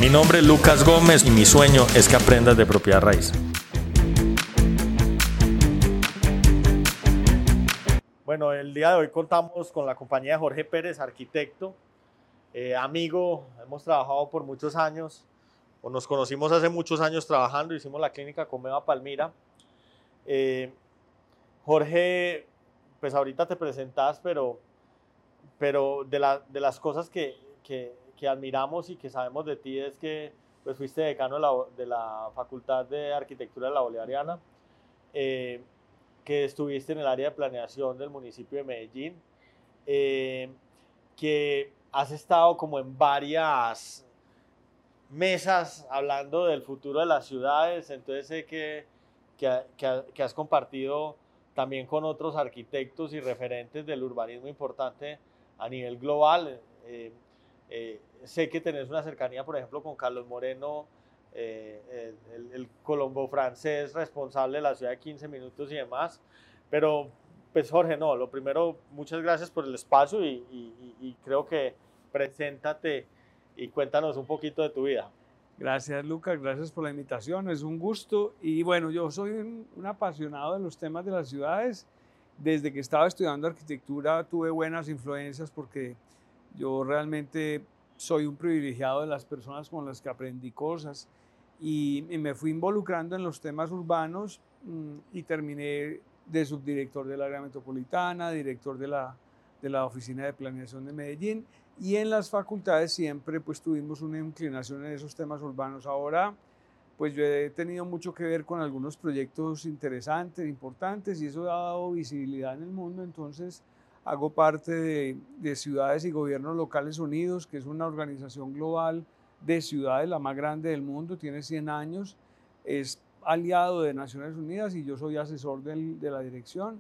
Mi nombre es Lucas Gómez y mi sueño es que aprendas de propiedad raíz. Bueno, el día de hoy contamos con la compañía de Jorge Pérez, arquitecto, amigo, hemos trabajado por muchos años, o nos conocimos hace muchos años trabajando, hicimos la clínica Comeva Palmira. Jorge, pues ahorita te presentás, pero de las cosas que admiramos y que sabemos de ti es que pues, fuiste decano de la Facultad de Arquitectura de la Bolivariana, que estuviste en el área de planeación del municipio de Medellín, que has estado como en varias mesas hablando del futuro de las ciudades, entonces sé que has compartido también con otros arquitectos y referentes del urbanismo importante a nivel global. Sé que tenés una cercanía, por ejemplo, con Carlos Moreno, el colombo francés responsable de la ciudad de 15 minutos y demás, pero pues Jorge, no, lo primero, muchas gracias por el espacio y creo que preséntate y cuéntanos un poquito de tu vida. Gracias, Lucas, gracias por la invitación, es un gusto. Y bueno, yo soy un apasionado de los temas de las ciudades. Desde que estaba estudiando arquitectura tuve buenas influencias porque yo realmente soy un privilegiado de las personas con las que aprendí cosas y me fui involucrando en los temas urbanos y terminé de subdirector del área metropolitana, director de la Oficina de Planeación de Medellín. Y en las facultades siempre pues tuvimos una inclinación en esos temas urbanos. Ahora pues yo he tenido mucho que ver con algunos proyectos interesantes, importantes, y eso ha dado visibilidad en el mundo. Entonces hago parte de Ciudades y Gobiernos Locales Unidos, que es una organización global de ciudades, la más grande del mundo, tiene 100 años, es aliado de Naciones Unidas y yo soy asesor de la dirección.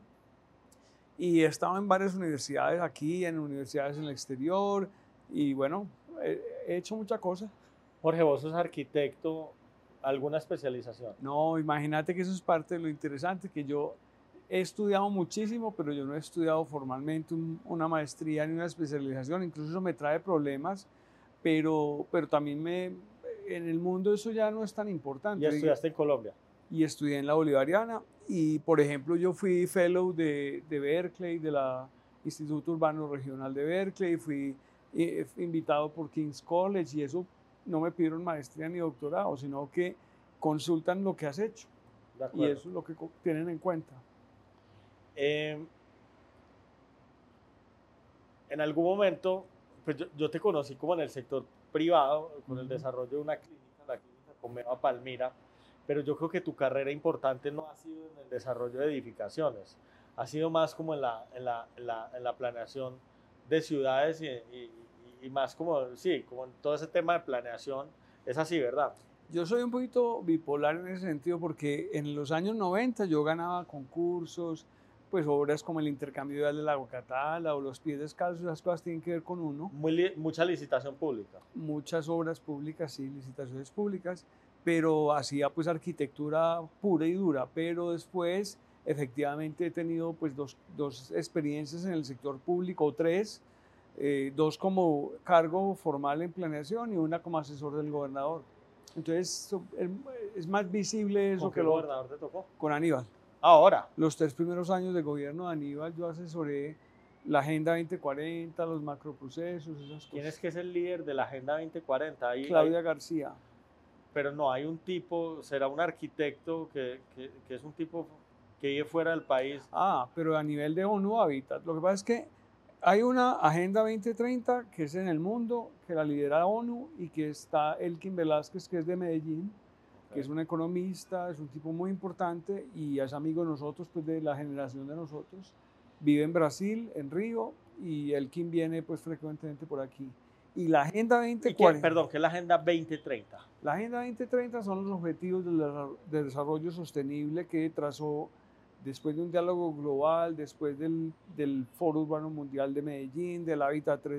Y he estado en varias universidades aquí, en universidades en el exterior, y bueno, he hecho muchas cosas. Jorge, vos sos arquitecto, ¿alguna especialización? No, imagínate que eso es parte de lo interesante, que yo he estudiado muchísimo, pero yo no he estudiado formalmente una maestría ni una especialización, incluso eso me trae problemas, pero también en el mundo eso ya no es tan importante. ¿Y estudiaste en Colombia? Y estudié en la Bolivariana y, por ejemplo, yo fui fellow de Berkeley, de la Instituto Urbano Regional de Berkeley, fui invitado por King's College y eso no me pidieron maestría ni doctorado, sino que consultan lo que has hecho y eso es lo que tienen en cuenta. En algún momento, pues yo te conocí como en el sector privado, con el desarrollo de una clínica, la clínica Comeva Palmira, pero yo creo que tu carrera importante no ha sido en el desarrollo de edificaciones, ha sido más como en la planeación de ciudades y más como, sí, como en todo ese tema de planeación, es así, ¿verdad? Yo soy un poquito bipolar en ese sentido porque en los años 90 yo ganaba concursos, pues obras como el intercambio vial del Aguacatala o los pies descalzos, esas cosas tienen que ver con uno. Mucha licitación pública. Muchas obras públicas, sí, licitaciones públicas, pero hacía pues arquitectura pura y dura, pero después efectivamente he tenido pues dos experiencias en el sector público, o tres, dos como cargo formal en planeación y una como asesor del gobernador. Entonces es más visible eso. ¿Con qué gobernador te tocó? Con Aníbal. Ahora. Los 3 primeros años de gobierno de Aníbal yo asesoré la Agenda 2040, los macroprocesos, esas cosas. ¿Quién es que es el líder de la Agenda 2040? Claudia García. Pero no, hay un tipo, será un arquitecto que es un tipo que vive fuera del país. Ah, pero a nivel de ONU Habitat. Lo que pasa es que hay una Agenda 2030 que es en el mundo, que la lidera ONU y que está Elkin Velázquez, que es de Medellín, que es un economista, es un tipo muy importante y es amigo de nosotros, pues de la generación de nosotros. Vive en Brasil, en Río, y Elkin viene pues frecuentemente por aquí. Y la Agenda 2040... Perdón, ¿qué es la Agenda 2030? La Agenda 2030 son los objetivos de desarrollo sostenible que trazó después de un diálogo global, después del Foro Urbano Mundial de Medellín, del Hábitat 3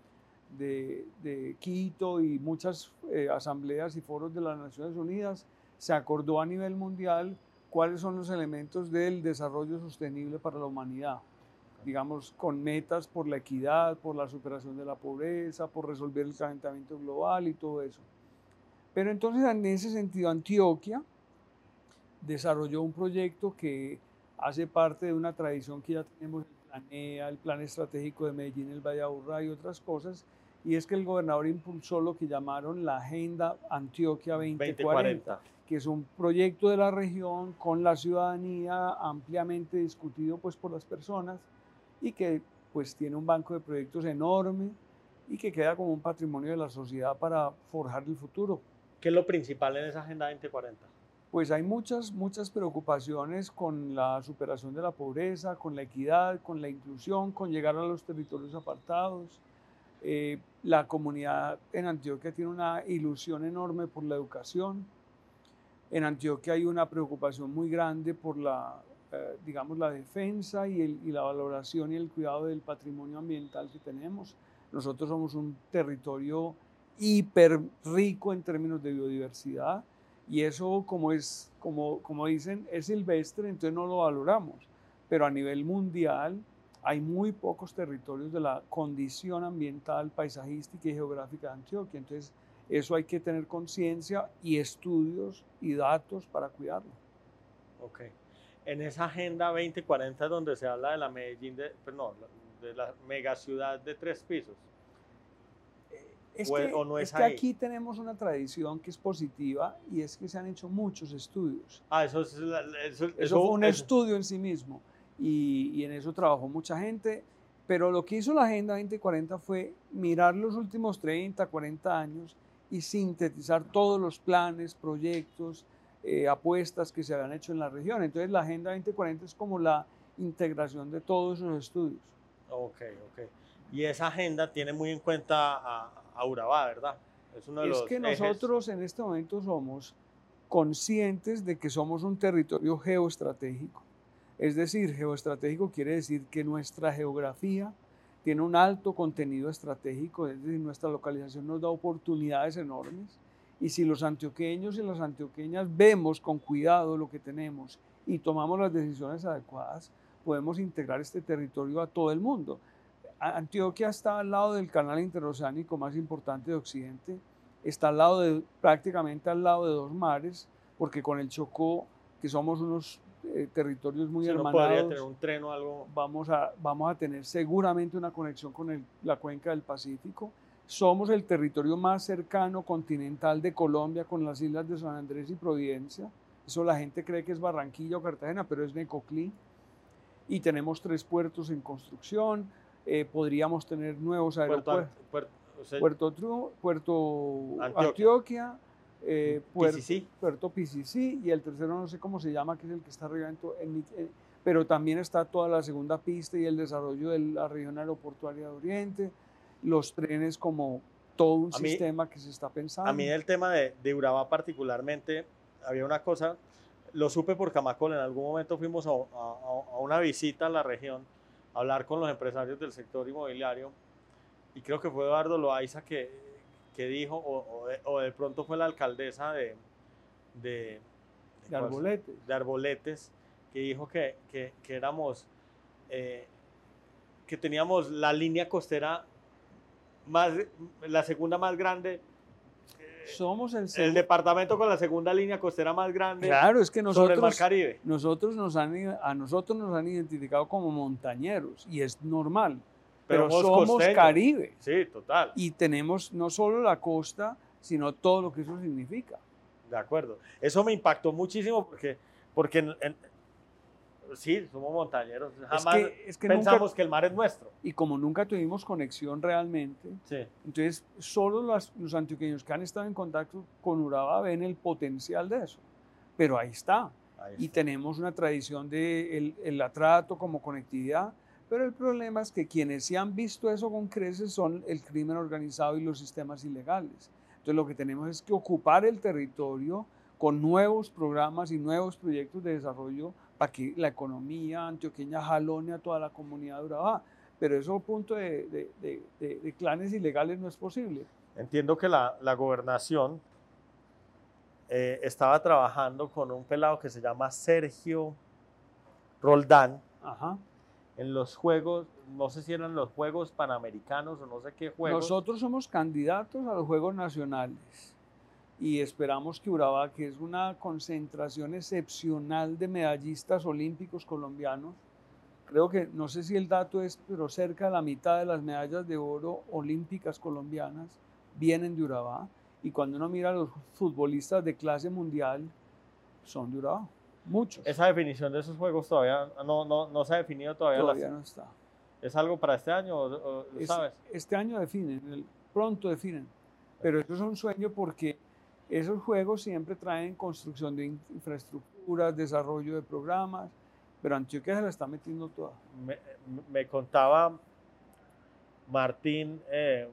de Quito y muchas asambleas y foros de las Naciones Unidas, se acordó a nivel mundial cuáles son los elementos del desarrollo sostenible para la humanidad, digamos, con metas por la equidad, por la superación de la pobreza, por resolver el calentamiento global y todo eso. Pero entonces en ese sentido Antioquia desarrolló un proyecto que hace parte de una tradición que ya tenemos, el Planea, el Plan Estratégico de Medellín, el Valle de Aburrá y otras cosas, y es que el gobernador impulsó lo que llamaron la Agenda Antioquia 2040, que es un proyecto de la región con la ciudadanía ampliamente discutido pues por las personas y que pues tiene un banco de proyectos enorme y que queda como un patrimonio de la sociedad para forjar el futuro. ¿Qué es lo principal en esa Agenda 2040? Pues hay muchas preocupaciones con la superación de la pobreza, con la equidad, con la inclusión, con llegar a los territorios apartados. La comunidad en Antioquia tiene una ilusión enorme por la educación. En Antioquia hay una preocupación muy grande por digamos, la defensa y la valoración y el cuidado del patrimonio ambiental que tenemos. Nosotros somos un territorio hiper rico en términos de biodiversidad. Y eso, como dicen, es silvestre, entonces no lo valoramos. Pero a nivel mundial hay muy pocos territorios de la condición ambiental, paisajística y geográfica de Antioquia. Entonces, eso hay que tener conciencia y estudios y datos para cuidarlo. Ok. En esa Agenda 2040 es donde se habla de la Medellín, de la megaciudad de 3 pisos. Es que aquí tenemos una tradición que es positiva y es que se han hecho muchos estudios. Eso fue un estudio en sí mismo y en eso trabajó mucha gente, pero lo que hizo la Agenda 2040 fue mirar los últimos 30, 40 años y sintetizar todos los planes, proyectos, apuestas que se habían hecho en la región. Entonces la Agenda 2040 es como la integración de todos esos estudios. Ok. Y esa agenda tiene muy en cuenta a Urabá, ¿verdad? Es uno de los que nosotros en este momento somos conscientes de que somos un territorio geoestratégico. Es decir, geoestratégico quiere decir que nuestra geografía tiene un alto contenido estratégico, es decir, nuestra localización nos da oportunidades enormes. Y si los antioqueños y las antioqueñas vemos con cuidado lo que tenemos y tomamos las decisiones adecuadas, podemos integrar este territorio a todo el mundo. Antioquia está al lado del canal interoceánico más importante de Occidente, está prácticamente al lado de 2 mares, porque con el Chocó, que somos unos territorios muy hermanados, no podría tener un tren o algo. Vamos a tener seguramente una conexión con la cuenca del Pacífico. Somos el territorio más cercano continental de Colombia con las islas de San Andrés y Providencia. Eso la gente cree que es Barranquilla o Cartagena, pero es Necoclí. Y tenemos 3 puertos en construcción. Podríamos tener nuevos aeropuertos. Puerto Antioquia, Puerto Picicí, y el tercero no sé cómo se llama, que es el que está arriba, pero también está toda la segunda pista y el desarrollo de la región aeroportuaria de Oriente, los trenes como todo un sistema que se está pensando. A mí el tema de Urabá particularmente, había una cosa, lo supe por Camacol, en algún momento fuimos a una visita a la región, a hablar con los empresarios del sector inmobiliario, y creo que fue Eduardo Loaiza que dijo, o de pronto fue la alcaldesa de Arboletes, que dijo que éramos, que teníamos la línea costera la segunda más grande. Somos el departamento con la segunda línea costera más grande. Claro, es que sobre el Mar Caribe. A nosotros nos han identificado como montañeros y es normal. Pero somos costeños. Caribe. Sí, total. Y tenemos no solo la costa, sino todo lo que eso significa. De acuerdo. Eso me impactó muchísimo porque sí, somos montañeros. Jamás pensamos que el mar es nuestro. Y como nunca tuvimos conexión realmente, sí. Entonces solo los antioqueños que han estado en contacto con Urabá ven el potencial de eso. Pero ahí está. Y tenemos una tradición de el atrato como conectividad. Pero el problema es que quienes sí han visto eso con creces son el crimen organizado y los sistemas ilegales. Entonces lo que tenemos es que ocupar el territorio con nuevos programas y nuevos proyectos de desarrollo para que la economía antioqueña jalone a toda la comunidad de Urabá. Pero eso a punto de clanes ilegales no es posible. Entiendo que la gobernación estaba trabajando con un pelado que se llama Sergio Roldán. Ajá. En los Juegos, no sé si eran los Juegos Panamericanos o no sé qué Juegos. Nosotros somos candidatos a los Juegos Nacionales y esperamos que Urabá, que es una concentración excepcional de medallistas olímpicos colombianos, creo que, no sé si el dato es, pero cerca de la mitad de las medallas de oro olímpicas colombianas vienen de Urabá, y cuando uno mira a los futbolistas de clase mundial, son de Urabá, muchos. Esa definición de esos juegos todavía no se ha definido todavía. Todavía no está. ¿Es algo para este año o lo sabes? Este año definen, pronto definen, pero eso es un sueño porque esos juegos siempre traen construcción de infraestructuras, desarrollo de programas, pero Antioquia se la está metiendo toda. Me contaba Martín,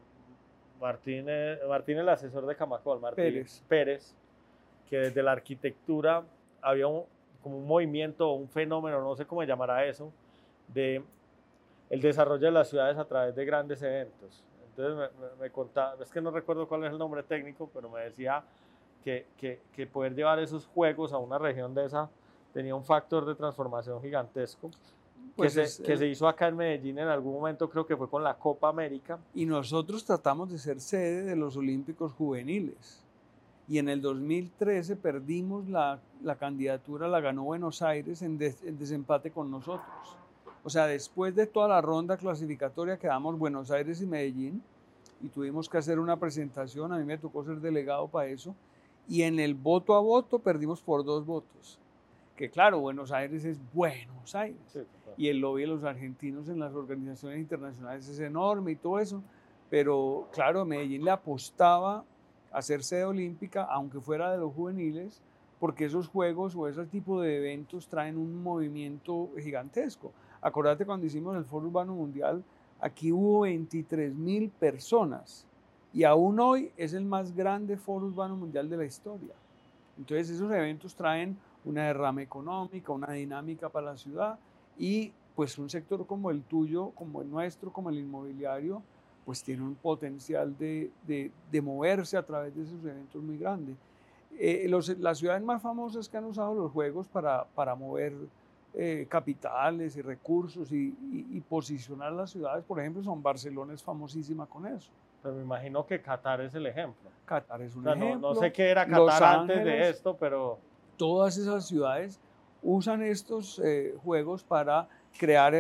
el asesor de Camacol, Martín Pérez, que desde la arquitectura había como un movimiento, un fenómeno, no sé cómo llamará eso, de el desarrollo de las ciudades a través de grandes eventos. Entonces me contaba, es que no recuerdo cuál es el nombre técnico, pero me decía que poder llevar esos juegos a una región de esa tenía un factor de transformación gigantesco. Pues que se hizo acá en Medellín en algún momento, creo que fue con la Copa América. Y nosotros tratamos de ser sede de los Olímpicos Juveniles. Y en el 2013 perdimos la candidatura, la ganó Buenos Aires en desempate con nosotros. O sea, después de toda la ronda clasificatoria quedamos Buenos Aires y Medellín y tuvimos que hacer una presentación, a mí me tocó ser delegado para eso, y en el voto a voto perdimos por 2 votos. Que claro, Buenos Aires es Buenos Aires, sí, claro. Y el lobby de los argentinos en las organizaciones internacionales es enorme y todo eso, pero claro, Medellín le apostaba a ser sede olímpica, aunque fuera de los juveniles, porque esos juegos o ese tipo de eventos traen un movimiento gigantesco. Acordate cuando hicimos el Foro Urbano Mundial, aquí hubo 23.000 personas y aún hoy es el más grande Foro Urbano Mundial de la historia. Entonces esos eventos traen una derrama económica, una dinámica para la ciudad y pues un sector como el tuyo, como el nuestro, como el inmobiliario, pues tiene un potencial de moverse a través de esos eventos muy grande. Las ciudades más famosas que han usado los juegos para mover capitales y recursos y posicionar las ciudades, por ejemplo, son Barcelona, es famosísima con eso. Pero me imagino que Qatar es el ejemplo. Qatar es un ejemplo. No sé qué era Qatar antes de esto, pero... Todas esas ciudades usan estos juegos para crear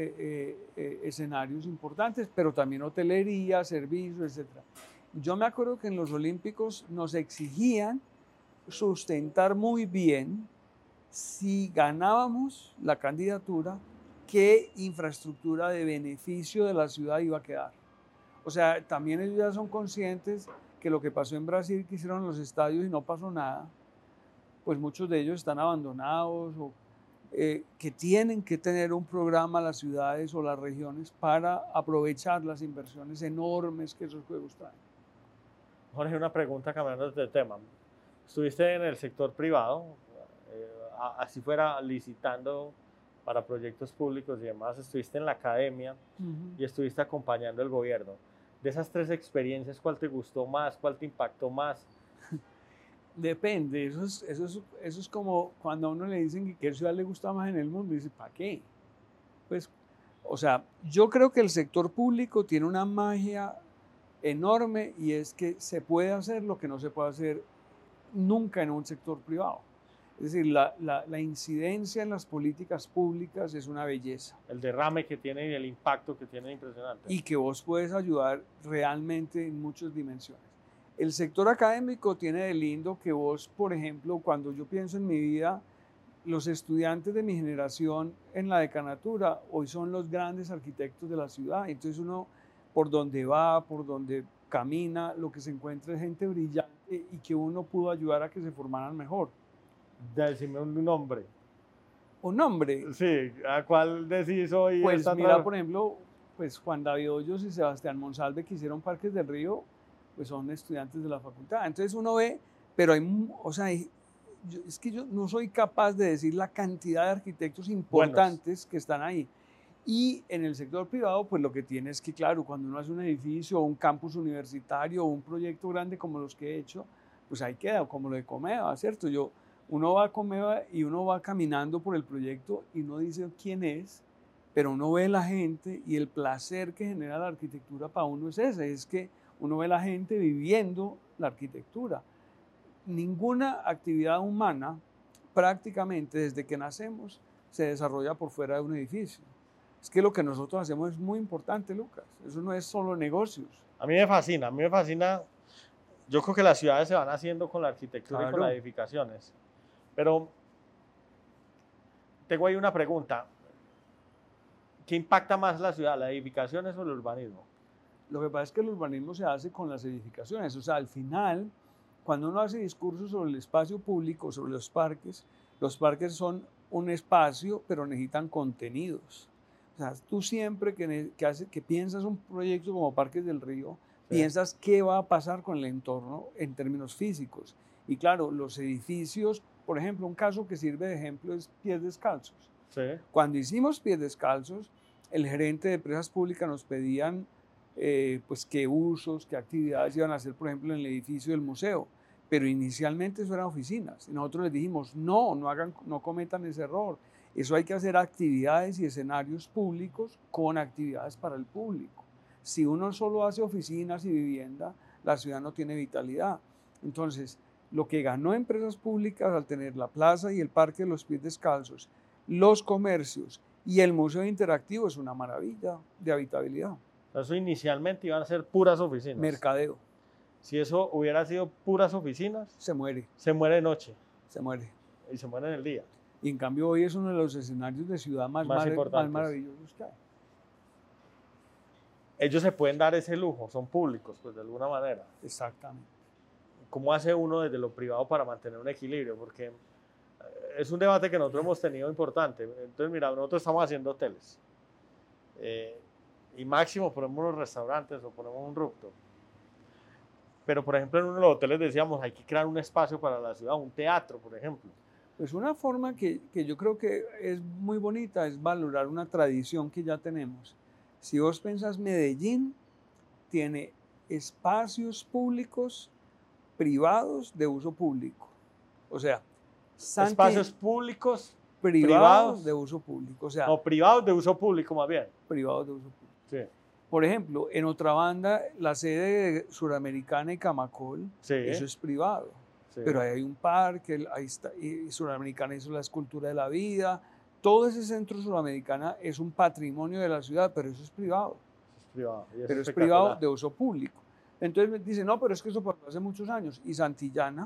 escenarios importantes, pero también hotelería, servicios, etc. Yo me acuerdo que en los Olímpicos nos exigían sustentar muy bien, si ganábamos la candidatura, qué infraestructura de beneficio de la ciudad iba a quedar. O sea, también ellos ya son conscientes que lo que pasó en Brasil, que hicieron los estadios y no pasó nada, pues muchos de ellos están abandonados o que tienen que tener un programa las ciudades o las regiones para aprovechar las inversiones enormes que esos juegos traen. Jorge, una pregunta cambiando de tema. Estuviste en el sector privado, así fuera licitando para proyectos públicos y demás, estuviste en la academia y estuviste acompañando el gobierno. De esas 3 experiencias, ¿cuál te gustó más? ¿Cuál te impactó más? Depende, eso es como cuando a uno le dicen que qué ciudad le gusta más en el mundo, y dice, ¿para qué? Pues, o sea, yo creo que el sector público tiene una magia enorme y es que se puede hacer lo que no se puede hacer nunca en un sector privado. Es decir, la incidencia en las políticas públicas es una belleza. El derrame que tiene y el impacto que tiene es impresionante. Y que vos puedes ayudar realmente en muchas dimensiones. El sector académico tiene de lindo que vos, por ejemplo, cuando yo pienso en mi vida, los estudiantes de mi generación en la decanatura hoy son los grandes arquitectos de la ciudad. Entonces uno, por donde va, por donde camina, lo que se encuentra es gente brillante y que uno pudo ayudar a que se formaran mejor. Decime un nombre. ¿Un nombre? Sí, ¿a cuál decís hoy? Pues mira, por ejemplo, pues Juan David Hoyos y Sebastián Monsalve, que hicieron Parques del Río, pues son estudiantes de la facultad. Entonces uno ve, pero es que yo no soy capaz de decir la cantidad de arquitectos importantes que están ahí. Y en el sector privado, pues lo que tiene es que, claro, cuando uno hace un edificio o un campus universitario o un proyecto grande como los que he hecho, pues ahí queda, como lo de Comeva, ¿cierto? Uno va a Comeva y uno va caminando por el proyecto y no dice quién es, pero uno ve la gente y el placer que genera la arquitectura para uno es ese, es que uno ve la gente viviendo la arquitectura. ninguna actividad humana prácticamente desde que nacemos se desarrolla por fuera de un edificio. Es que lo que nosotros hacemos es muy importante, Lucas. Eso no es solo negocios. A mí me fascina. Yo creo que las ciudades se van haciendo con la arquitectura y con las edificaciones. Pero tengo ahí una pregunta. ¿Qué impacta más la ciudad, las edificaciones o el urbanismo? Lo que pasa es que el urbanismo se hace con las edificaciones. O sea, al final, cuando uno hace discursos sobre el espacio público, sobre los parques son un espacio, pero necesitan contenidos. O sea, tú siempre que piensas un proyecto como Parques del Río, piensas qué va a pasar con el entorno en términos físicos. Y claro, los edificios, por ejemplo, un caso que sirve de ejemplo es Pies Descalzos. Sí. Cuando hicimos Pies Descalzos, el gerente de empresas públicas nos pedían pues qué usos, qué actividades iban a hacer, por ejemplo, en el edificio del museo. Pero inicialmente eso eran oficinas. Y nosotros les dijimos, no cometan ese error. Eso hay que hacer actividades y escenarios públicos con actividades para el público. Si uno solo hace oficinas y vivienda, la ciudad no tiene vitalidad. Entonces, lo que ganó Empresas Públicas al tener la plaza y el Parque de los Pies Descalzos, los comercios y el museo interactivo es una maravilla de habitabilidad. Eso inicialmente iban a ser puras oficinas. Mercadeo. Si eso hubiera sido puras oficinas, se muere. Se muere de noche. Se muere. Y se muere en el día. Y en cambio hoy es uno de los escenarios de ciudad más maravillosos que hay. Ellos se pueden dar ese lujo, son públicos, pues de alguna manera. Exactamente. ¿Cómo hace uno desde lo privado para mantener un equilibrio? Porque es un debate que nosotros hemos tenido importante. Entonces, mira, nosotros estamos haciendo hoteles. Y máximo ponemos unos restaurantes o ponemos un rooftop. Pero, por ejemplo, en uno de los hoteles decíamos, hay que crear un espacio para la ciudad, un teatro, por ejemplo. Pues una forma que yo creo que es muy bonita es valorar una tradición que ya tenemos. Si vos pensás, Medellín tiene espacios públicos privados de uso público. O sea, espacios públicos privados de uso público. O sea, no, privados de uso público más bien. Privados de uso público. Sí. Por ejemplo, en otra banda, la sede Suramericana y Camacol, sí. Eso es privado. Sí. Pero ahí hay un parque, ahí está, y Suramericana hizo la escultura de la vida. Todo ese centro Suramericana es un patrimonio de la ciudad, pero eso es privado. Es privado. Pero es privado de uso público. Entonces me dicen, no, pero es que eso pasó hace muchos años. Y Santillana.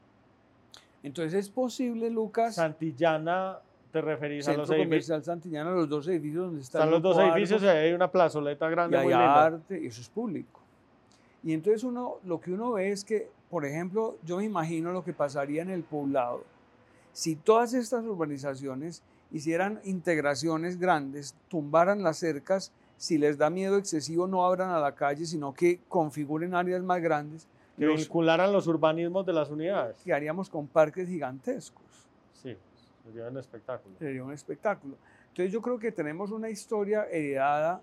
Entonces es posible, Lucas. Santillana, ¿te referís a los edificios? Centro Comercial Santillana, los dos edificios donde están los dos edificios y hay una plazoleta grande. Y hay arte, y eso es público. Y entonces lo que uno ve es que, por ejemplo, yo me imagino lo que pasaría en el Poblado. Si todas estas urbanizaciones hicieran integraciones grandes, tumbaran las cercas, si les da miedo excesivo no abran a la calle, sino que configuren áreas más grandes. Que vincularan los urbanismos de las unidades. Que haríamos con parques gigantescos. Sí, sería un espectáculo. Sería un espectáculo. Entonces yo creo que tenemos una historia heredada,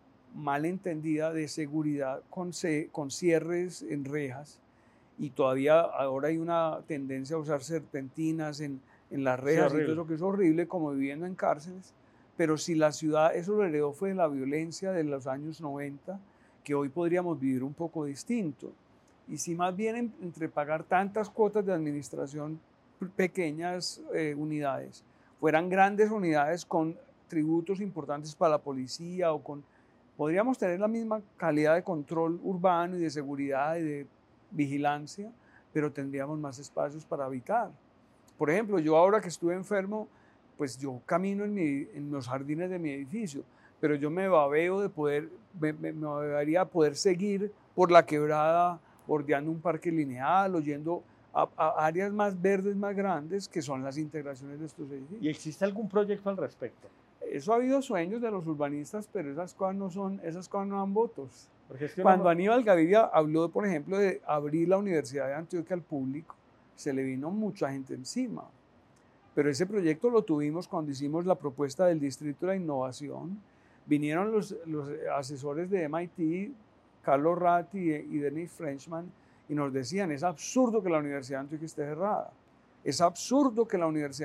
mal entendida, de seguridad con cierres en rejas, y todavía ahora hay una tendencia a usar serpentinas en las rejas, y todo eso que es horrible, como viviendo en cárceles. Pero si la ciudad, eso lo heredó fue de la violencia de los años 90, que hoy podríamos vivir un poco distinto. Y si más bien entre pagar tantas cuotas de administración, pequeñas unidades, fueran grandes unidades con tributos importantes para la policía, podríamos tener la misma calidad de control urbano y de seguridad y de vigilancia, pero tendríamos más espacios para habitar. Por ejemplo, yo ahora que estuve enfermo, pues yo camino en los jardines de mi edificio, pero yo me babeo de me babearía poder seguir por la quebrada, bordeando un parque lineal o yendo a áreas más verdes, más grandes, que son las integraciones de estos edificios. ¿Y existe algún proyecto al respecto? Eso ha habido sueños de los urbanistas, pero esas cosas no dan votos. Cuando Aníbal Gaviria habló, por ejemplo, de abrir la Universidad de Antioquia al público, se le vino mucha gente encima. Pero ese proyecto lo tuvimos cuando hicimos la propuesta del Distrito de la Innovación. Vinieron los asesores de MIT, Carlos Ratti y Dennis Frenchman, y nos decían, es absurdo que la Universidad de Antioquia esté cerrada. Es absurdo que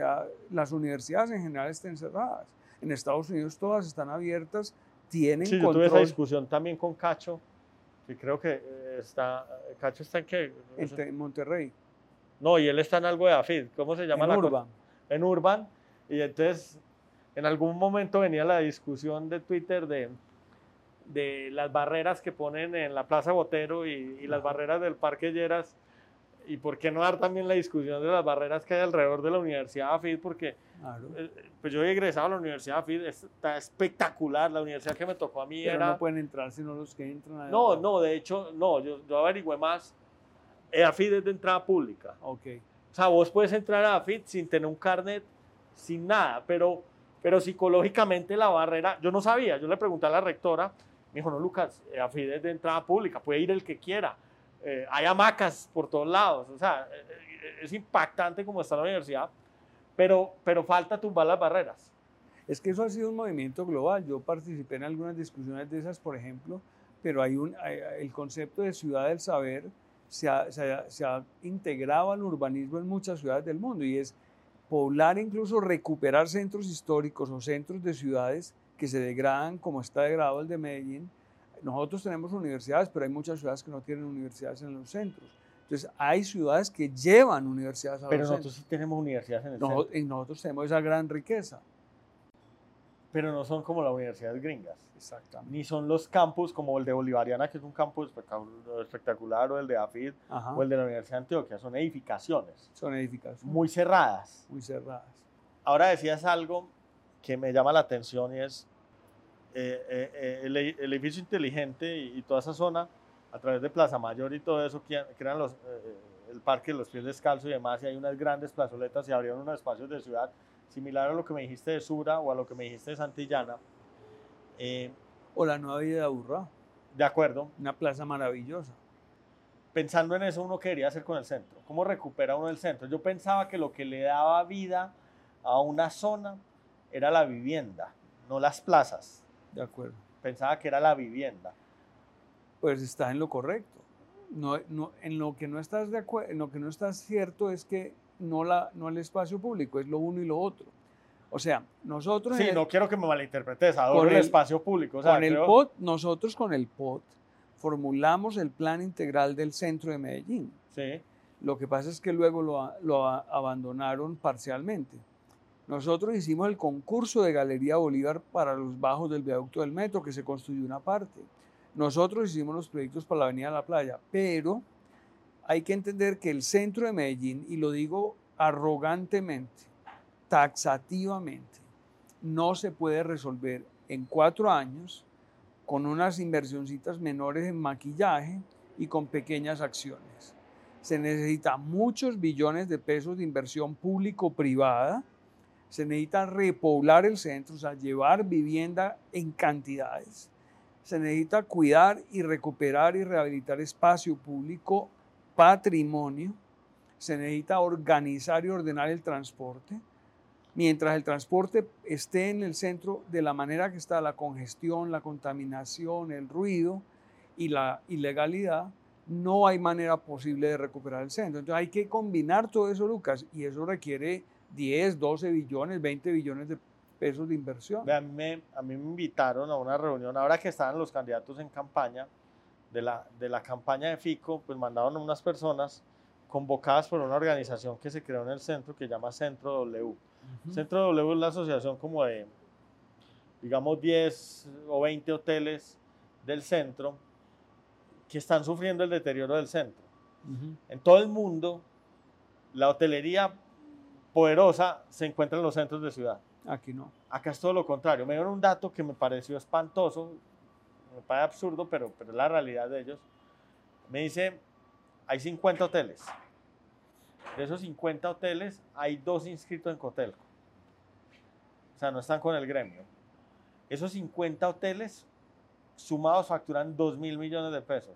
las universidades en general estén cerradas. En Estados Unidos todas están abiertas, tienen control. Yo tuve esa discusión también con Cacho, que creo que Cacho está en qué? En Monterrey. No, y él está en algo de AFID. ¿Cómo se llama En la Urban. En Urban. Y entonces, en algún momento venía la discusión de Twitter de las barreras que ponen en la Plaza Botero y las barreras del Parque Lleras. Y por qué no dar también la discusión de las barreras que hay alrededor de la Universidad AFID, porque Claro. pues yo he egresado a la Universidad AFID, está espectacular. La universidad que me tocó a mí Pero era... no pueden entrar sino los que entran. No, de hecho, no, yo averigüé más. AFID es de entrada pública. Ok. O sea, vos puedes entrar a AFID sin tener un carnet, sin nada, pero psicológicamente la barrera, yo no sabía, yo le pregunté a la rectora, me dijo, no, Lucas, AFID es de entrada pública, puede ir el que quiera, hay hamacas por todos lados, o sea, es impactante como está la universidad, pero falta tumbar las barreras. Es que eso ha sido un movimiento global. Yo participé en algunas discusiones de esas, por ejemplo, pero el concepto de ciudad del saber se ha integrado al urbanismo en muchas ciudades del mundo y es poblar, incluso recuperar centros históricos o centros de ciudades que se degradan, como está degradado el de Medellín. Nosotros tenemos universidades, pero hay muchas ciudades que no tienen universidades en los centros. Entonces, hay ciudades que llevan universidades a Pero los nosotros centros. sí tenemos universidades en el centro. Y nosotros tenemos esa gran riqueza. Pero no son como las universidades gringas. Exactamente. Ni son los campus como el de Bolivariana, que es un campus espectacular, o el de AFID, Ajá. o el de la Universidad de Antioquia. Son edificaciones. Son edificaciones Muy cerradas. muy cerradas. Ahora decías algo que me llama la atención y es el edificio inteligente y toda esa zona, a través de Plaza Mayor y todo eso, crean el Parque de los Pies Descalzos y demás, y hay unas grandes plazoletas y abrieron unos espacios de ciudad, similar a lo que me dijiste de Sura o a lo que me dijiste de Santillana. O la Nueva Vida de Aburrá, De acuerdo. una plaza maravillosa. Pensando en eso, uno quería hacer con el centro. ¿Cómo recupera uno el centro? Yo pensaba que lo que le daba vida a una zona era la vivienda, no las plazas. De acuerdo. Pensaba que era la vivienda. Pues está en lo correcto. En lo que no estás de acuerdo, en lo que no estás cierto es que no el espacio público, es lo uno y lo otro. O sea, nosotros... Sí, no quiero que me malinterpretes, adoro el espacio público. O sea, con el POT, nosotros con el POT formulamos el plan integral del centro de Medellín. Sí. Lo que pasa es que luego lo abandonaron parcialmente. Nosotros hicimos el concurso de Galería Bolívar para los bajos del viaducto del metro, que se construyó una parte. Nosotros hicimos los proyectos para la Avenida de la Playa, pero hay que entender que el centro de Medellín, y lo digo arrogantemente, taxativamente, no se puede resolver en 4 años con unas inversioncitas menores en maquillaje y con pequeñas acciones. Se necesitan muchos billones de pesos de inversión público-privada, se necesita repoblar el centro, o sea, llevar vivienda en cantidades, se necesita cuidar y recuperar y rehabilitar espacio público, patrimonio, se necesita organizar y ordenar el transporte. Mientras el transporte esté en el centro de la manera que está, la congestión, la contaminación, el ruido y la ilegalidad, no hay manera posible de recuperar el centro. Entonces hay que combinar todo eso, Lucas, y eso requiere 10, 12 billones, 20 billones de pesos de inversión. A mí me invitaron a una reunión, ahora que estaban los candidatos en campaña, de la campaña de Fico, pues mandaron a unas personas convocadas por una organización que se creó en el centro que se llama Centro W. Centro W es la asociación como de, digamos, 10 o 20 hoteles del centro que están sufriendo el deterioro del centro. En todo el mundo, la hotelería poderosa se encuentra en los centros de ciudad. Aquí no. Acá es todo lo contrario. Me dieron un dato que me pareció espantoso, me parece absurdo, pero es la realidad de ellos. Me dice, hay 50 hoteles. De esos 50 hoteles, hay 2 inscritos en Cotelco. O sea, no están con el gremio. Esos 50 hoteles sumados facturan 2.000 millones de pesos.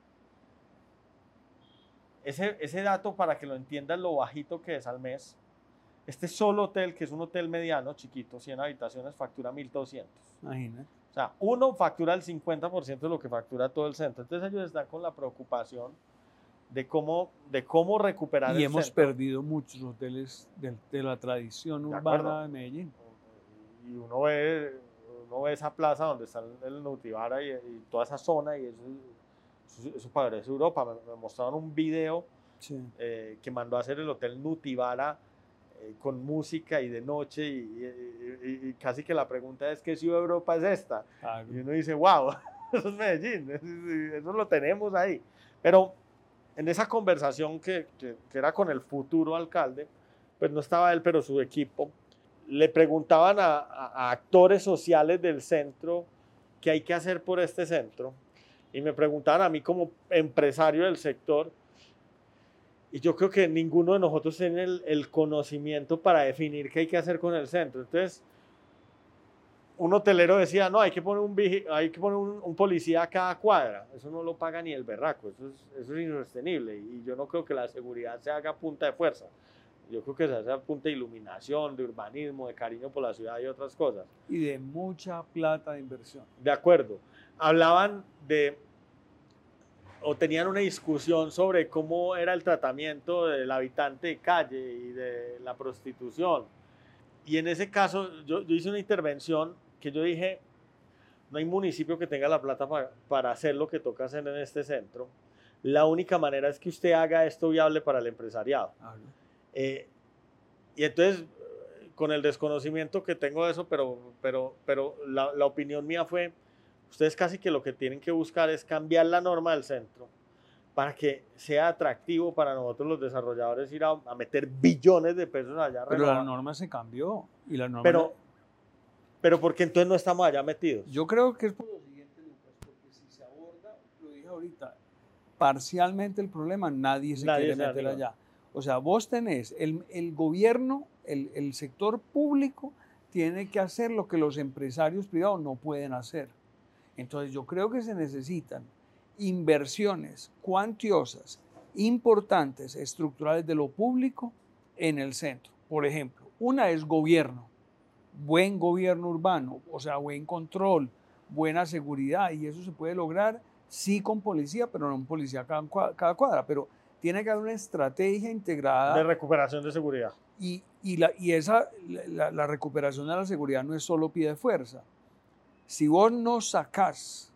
Ese dato, para que lo entiendan lo bajito que es al mes, este solo hotel, que es un hotel mediano, chiquito, 100 habitaciones, factura 1.200. Imagínate. O sea, uno factura el 50% de lo que factura todo el centro. Entonces ellos están con la preocupación de cómo recuperar el centro. Y hemos perdido muchos hoteles de la tradición urbana de Medellín. Y uno ve esa plaza donde está el Nutibara y toda esa zona, y eso parece Europa. Me mostraron un video Sí. Que mandó a hacer el Hotel Nutibara con música y de noche y casi que la pregunta es, ¿qué ciudad de Europa es esta? Claro. Y uno dice, wow, eso es Medellín, eso lo tenemos ahí. Pero en esa conversación que era con el futuro alcalde, pues no estaba él, pero su equipo, le preguntaban a actores sociales del centro qué hay que hacer por este centro, y me preguntaban a mí como empresario del sector, y yo creo que ninguno de nosotros tiene el conocimiento para definir qué hay que hacer con el centro. Entonces, un hotelero decía, no, hay que poner un policía a cada cuadra. Eso no lo paga ni el berraco, eso es insostenible. Y yo no creo que la seguridad se haga a punta de fuerza. Yo creo que se hace a punta de iluminación, de urbanismo, de cariño por la ciudad y otras cosas. Y de mucha plata de inversión. De acuerdo. Hablaban o tenían una discusión sobre cómo era el tratamiento del habitante de calle y de la prostitución. Y en ese caso yo hice una intervención que yo dije, no hay municipio que tenga la plata para hacer lo que toca hacer en este centro. La única manera es que usted haga esto viable para el empresariado. Y entonces, con el desconocimiento que tengo de eso, pero la opinión mía fue, ustedes casi que lo que tienen que buscar es cambiar la norma del centro para que sea atractivo para nosotros los desarrolladores ir a meter billones de pesos allá. Pero la norma se cambió. Y la norma pero ¿por qué entonces no estamos allá metidos? Yo creo que es por lo siguiente, Lucas, porque si se aborda, lo dije ahorita, parcialmente el problema, nadie quiere meter allá. O sea, vos tenés el gobierno, el sector público, tiene que hacer lo que los empresarios privados no pueden hacer. Entonces yo creo que se necesitan inversiones cuantiosas, importantes, estructurales de lo público en el centro. Por ejemplo, una es gobierno, buen gobierno urbano, o sea, buen control, buena seguridad, y eso se puede lograr sí con policía, pero no un policía cada cuadra, pero tiene que haber una estrategia integrada de recuperación de seguridad. Y la recuperación de la seguridad no es solo pie de fuerza. Si vos no sacás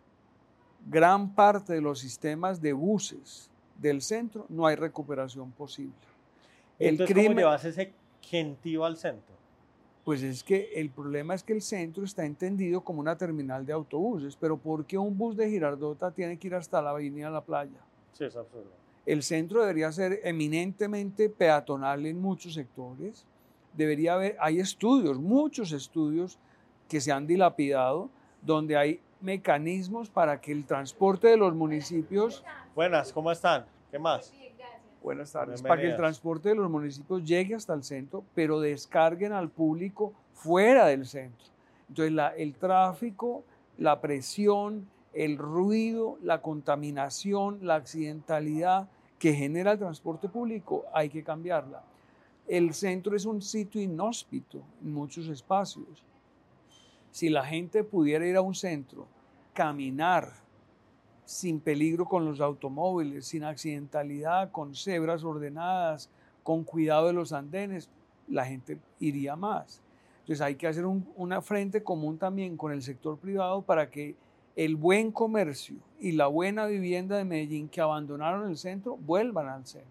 gran parte de los sistemas de buses del centro, no hay recuperación posible. Entonces, ¿cómo llevas ese gentío al centro? Pues es que el problema es que el centro está entendido como una terminal de autobuses, pero ¿por qué un bus de Girardota tiene que ir hasta la avenida La Playa? Sí, es absurdo. El centro debería ser eminentemente peatonal en muchos sectores. Debería haber, hay estudios, muchos estudios que se han dilapidado, donde hay mecanismos para que el transporte de los municipios... Buenas, ¿cómo están? ¿Qué más? Buenas tardes. Para que el transporte de los municipios llegue hasta el centro, pero descarguen al público fuera del centro. Entonces, el tráfico, la presión, el ruido, la contaminación, la accidentalidad que genera el transporte público, hay que cambiarla. El centro es un sitio inhóspito en muchos espacios. Si la gente pudiera ir a un centro, caminar sin peligro con los automóviles, sin accidentalidad, con cebras ordenadas, con cuidado de los andenes, la gente iría más. Entonces hay que hacer una frente común también con el sector privado para que el buen comercio y la buena vivienda de Medellín que abandonaron el centro vuelvan al centro.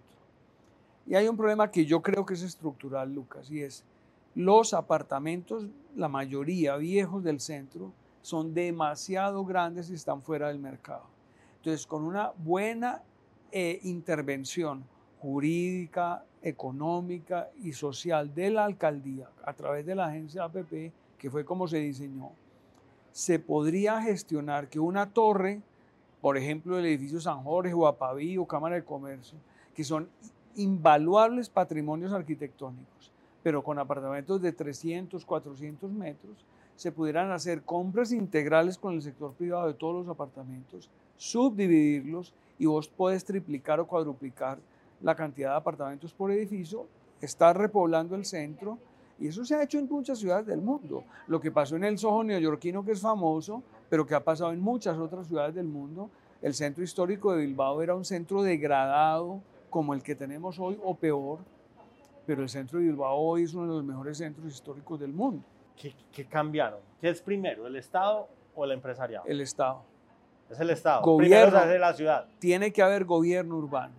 Y hay un problema que yo creo que es estructural, Lucas, y es los apartamentos, la mayoría viejos del centro, son demasiado grandes y están fuera del mercado. Entonces, con una buena intervención jurídica, económica y social de la alcaldía a través de la agencia APP, que fue como se diseñó, se podría gestionar que una torre, por ejemplo, el edificio San Jorge o Apaví o Cámara de Comercio, que son invaluables patrimonios arquitectónicos, pero con apartamentos de 300, 400 metros, se pudieran hacer compras integrales con el sector privado de todos los apartamentos, subdividirlos y vos podés triplicar o cuadruplicar la cantidad de apartamentos por edificio, estar repoblando el centro, y eso se ha hecho en muchas ciudades del mundo. Lo que pasó en el Soho neoyorquino, que es famoso, pero que ha pasado en muchas otras ciudades del mundo. El centro histórico de Bilbao era un centro degradado como el que tenemos hoy o peor, pero el centro de Bilbao hoy es uno de los mejores centros históricos del mundo. ¿Qué cambiaron? ¿Qué es primero, el Estado o el empresariado? El Estado. Es el Estado. Gobierno, primero se hace la ciudad. Tiene que haber gobierno urbano.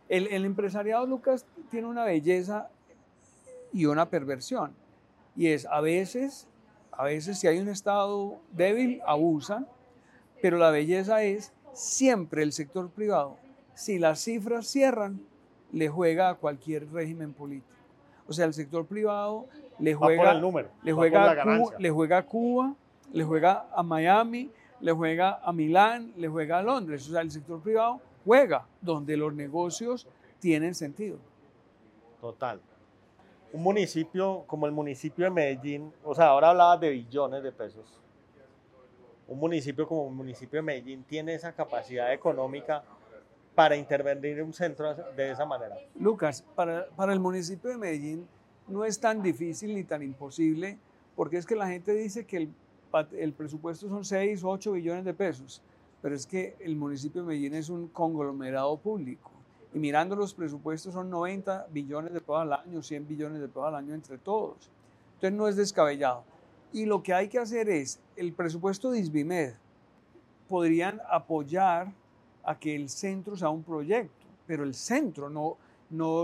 El empresariado, Lucas, tiene una belleza y una perversión. Y es, a veces si hay un Estado débil, abusan, pero la belleza es siempre el sector privado. Si las cifras cierran, le juega a cualquier régimen político. O sea, el sector privado le Va por juega, el número, le va juega, por la a Cuba, ganancia. le juega a Cuba, le juega a Miami, le juega a Milán, le juega a Londres. O sea, el sector privado juega donde los negocios tienen sentido. Total. Un municipio como el municipio de Medellín, o sea, ahora hablabas de billones de pesos. Un municipio como el municipio de Medellín tiene esa capacidad económica para intervenir en un centro de esa manera. Lucas, para el municipio de Medellín no es tan difícil ni tan imposible, porque es que la gente dice que el presupuesto son 6 o 8 billones de pesos, pero es que el municipio de Medellín es un conglomerado público. Y mirando los presupuestos son 90 billones de pesos al año, 100 billones de pesos al año entre todos. Entonces no es descabellado. Y lo que hay que hacer es, el presupuesto de ISBIMED podrían apoyar a que el centro sea un proyecto, pero el centro, no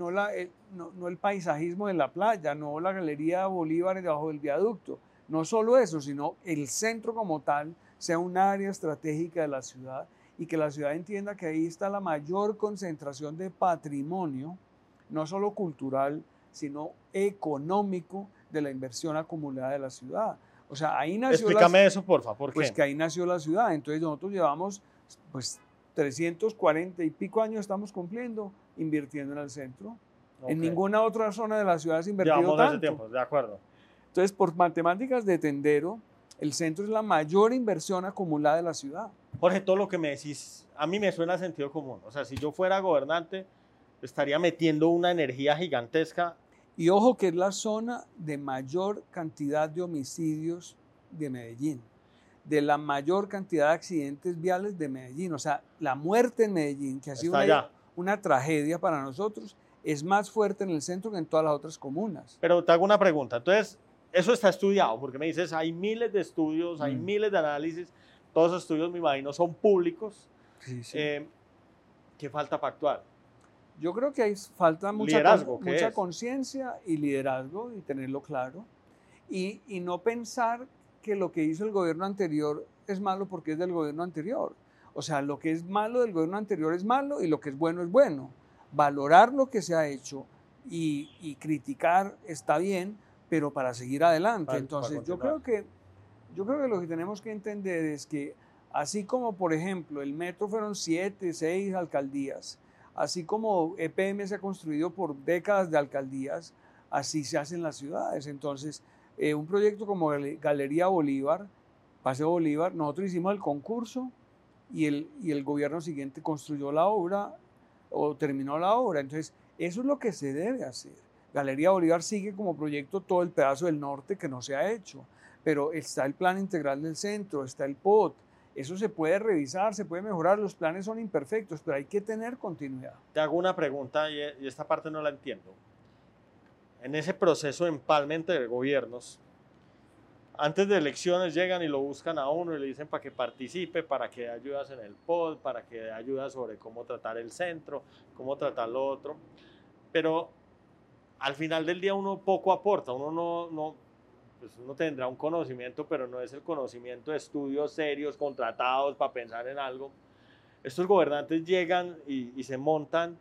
el paisajismo de la playa, no la Galería Bolívar debajo del viaducto, no solo eso, sino el centro como tal sea un área estratégica de la ciudad y que la ciudad entienda que ahí está la mayor concentración de patrimonio, no solo cultural, sino económico de la inversión acumulada de la ciudad. O sea, ahí nació Explícame eso, porfa, ¿por qué? Pues que ahí nació la ciudad. Entonces nosotros llevamos pues 340 y pico años estamos cumpliendo invirtiendo en el centro. Okay. En ninguna otra zona de la ciudad se ha invertido llevamos tanto. Ese tiempo, de acuerdo. Entonces, por matemáticas de tendero, el centro es la mayor inversión acumulada de la ciudad. Jorge, todo lo que me decís, a mí me suena sentido común. O sea, si yo fuera gobernante, estaría metiendo una energía gigantesca. Y ojo que es la zona de mayor cantidad de homicidios de Medellín, de la mayor cantidad de accidentes viales de Medellín. O sea, la muerte en Medellín, que ha sido una tragedia para nosotros, es más fuerte en el centro que en todas las otras comunas. Pero te hago una pregunta. Entonces, eso está estudiado, porque me dices, hay miles de estudios, hay miles de análisis. Todos esos estudios, me imagino, son públicos. Sí, sí. ¿Qué falta para actuar? Yo creo que falta mucha conciencia y liderazgo y tenerlo claro. Y no pensar que lo que hizo el gobierno anterior es malo porque es del gobierno anterior. O sea, lo que es malo del gobierno anterior es malo y lo que es bueno es bueno. Valorar lo que se ha hecho y criticar está bien, pero para seguir adelante. Entonces, yo creo que lo que tenemos que entender es que así como, por ejemplo, el metro fueron 7, 6 alcaldías, así como EPM se ha construido por décadas de alcaldías, así se hacen las ciudades. Entonces, un proyecto como Galería Bolívar, Paseo Bolívar, nosotros hicimos el concurso y el gobierno siguiente construyó la obra o terminó la obra. Entonces, eso es lo que se debe hacer. Galería Bolívar sigue como proyecto todo el pedazo del norte que no se ha hecho, pero está el plan integral del centro, está el POT. Eso se puede revisar, se puede mejorar, los planes son imperfectos, pero hay que tener continuidad. Te hago una pregunta y esta parte no la entiendo. En ese proceso de empalme entre gobiernos, antes de elecciones llegan y lo buscan a uno y le dicen para que participe, para que dé ayudas en el POD, para que dé ayudas sobre cómo tratar el centro, cómo tratar lo otro. Pero al final del día uno poco aporta, uno tendrá un conocimiento, pero no es el conocimiento de estudios serios, contratados para pensar en algo. Estos gobernantes llegan y se montan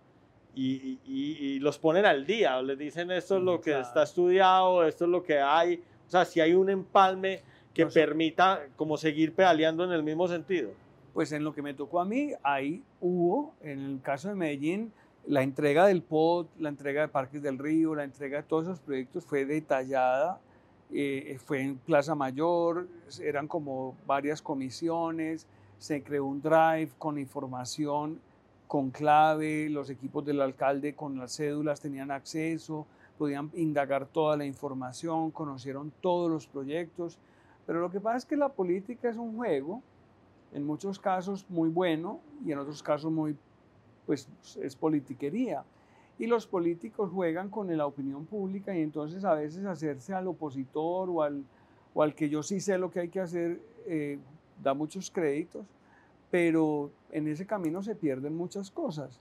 y los ponen al día, les dicen esto es lo que está estudiado, esto es lo que hay. O sea, si hay un empalme que permita como seguir pedaleando en el mismo sentido. Pues en lo que me tocó a mí, ahí hubo, en el caso de Medellín, la entrega del POT, la entrega de Parques del Río, la entrega de todos esos proyectos fue detallada, fue en Plaza Mayor, eran como varias comisiones, se creó un drive con información, con clave, los equipos del alcalde con las cédulas tenían acceso, podían indagar toda la información, conocieron todos los proyectos, pero lo que pasa es que la política es un juego, en muchos casos muy bueno y en otros casos pues es politiquería. Y los políticos juegan con la opinión pública y entonces a veces hacerse al opositor o al que yo sí sé lo que hay que hacer da muchos créditos, pero en ese camino se pierden muchas cosas.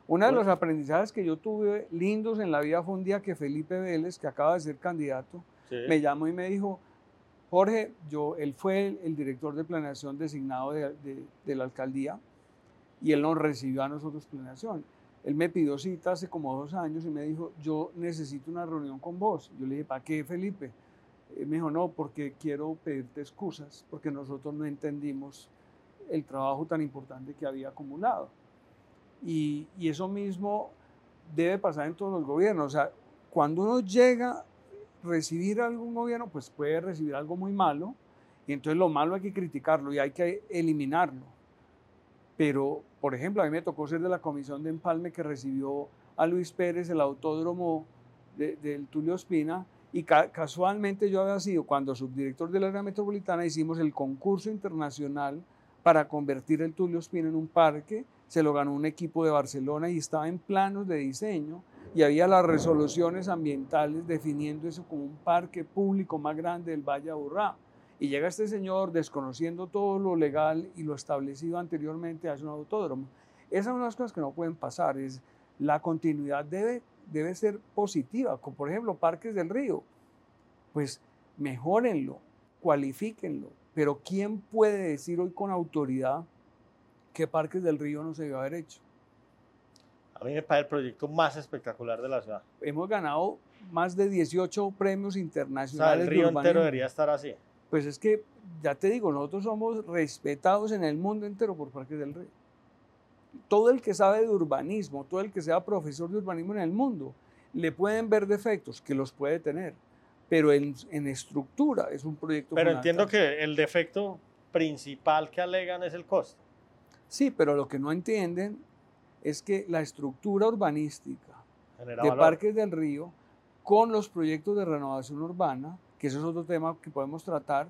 Uno de los aprendizajes que yo tuve lindos en la vida fue un día que Felipe Vélez, que acaba de ser candidato, Sí. me llamó y me dijo, Jorge, él fue el director de planeación designado de la alcaldía y él nos recibió a nosotros planeación. Él me pidió cita hace como 2 años y me dijo, yo necesito una reunión con vos. Yo le dije, ¿para qué, Felipe? Él me dijo, no, porque quiero pedirte excusas, porque nosotros no entendimos el trabajo tan importante que había acumulado. Y eso mismo debe pasar en todos los gobiernos. O sea, cuando uno llega a recibir algún gobierno, pues puede recibir algo muy malo, y entonces lo malo hay que criticarlo y hay que eliminarlo. Pero, por ejemplo, a mí me tocó ser de la comisión de empalme que recibió a Luis Pérez, el autódromo del Tulio Ospina, y casualmente yo había sido, cuando subdirector de la área metropolitana, hicimos el concurso internacional para convertir el Tulio Ospina en un parque. Se lo ganó un equipo de Barcelona y estaba en planos de diseño y había las resoluciones ambientales definiendo eso como un parque público más grande del Valle de Aburrá. Y llega este señor desconociendo todo lo legal y lo establecido anteriormente, hace un autódromo. Esas son las cosas que no pueden pasar. La continuidad debe ser positiva. Como por ejemplo, Parques del Río. Pues mejórenlo, cualifíquenlo. Pero ¿quién puede decir hoy con autoridad que Parques del Río no se debió haber hecho? A mí me parece el proyecto más espectacular de la ciudad. Hemos ganado más de 18 premios O sea, internacionales. el río entero debería estar así. Pues es que, ya te digo, nosotros somos respetados en el mundo entero por Parques del Río. Todo el que sabe de urbanismo, todo el que sea profesor de urbanismo en el mundo, le pueden ver defectos, que los puede tener, pero en estructura es un proyecto Pero fundamental. entiendo que el defecto principal que alegan es el costo. Sí, pero lo que no entienden es que la estructura urbanística Genera de valor. Parques del Río, con los proyectos de renovación urbana, que eso es otro tema que podemos tratar,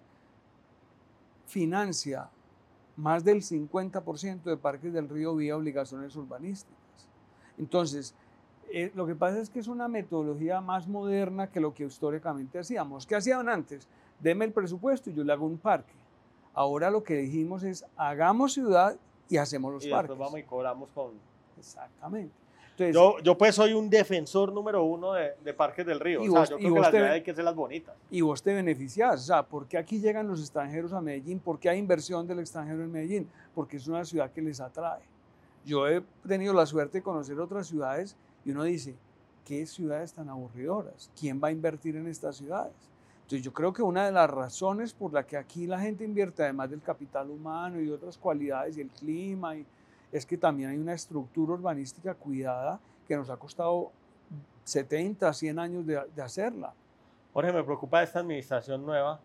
financia más del 50% de Parques del Río vía obligaciones urbanísticas. Entonces, lo que pasa es que es una metodología más moderna que lo que históricamente hacíamos. ¿Qué hacían antes? Deme el presupuesto y yo le hago un parque. Ahora lo que dijimos es, hagamos ciudad y hacemos los Y parques. después vamos y cobramos con... Exactamente. Entonces, yo pues soy un defensor número 1 de Parques del Río. Y O sea, vos- yo y creo que vos las te- ciudades hay que hacerlas bonitas. y vos te beneficiás. O sea, ¿por qué aquí llegan los extranjeros a Medellín? ¿Por qué hay inversión del extranjero en Medellín? Porque es una ciudad que les atrae. Yo he tenido la suerte de conocer otras ciudades y uno dice, ¿qué ciudades tan aburridoras? ¿Quién va a invertir en estas ciudades? Entonces yo creo que una de las razones por la que aquí la gente invierte, además del capital humano y otras cualidades y el clima, es que también hay una estructura urbanística cuidada que nos ha costado 70, 100 años de hacerla. Jorge, me preocupa esta administración nueva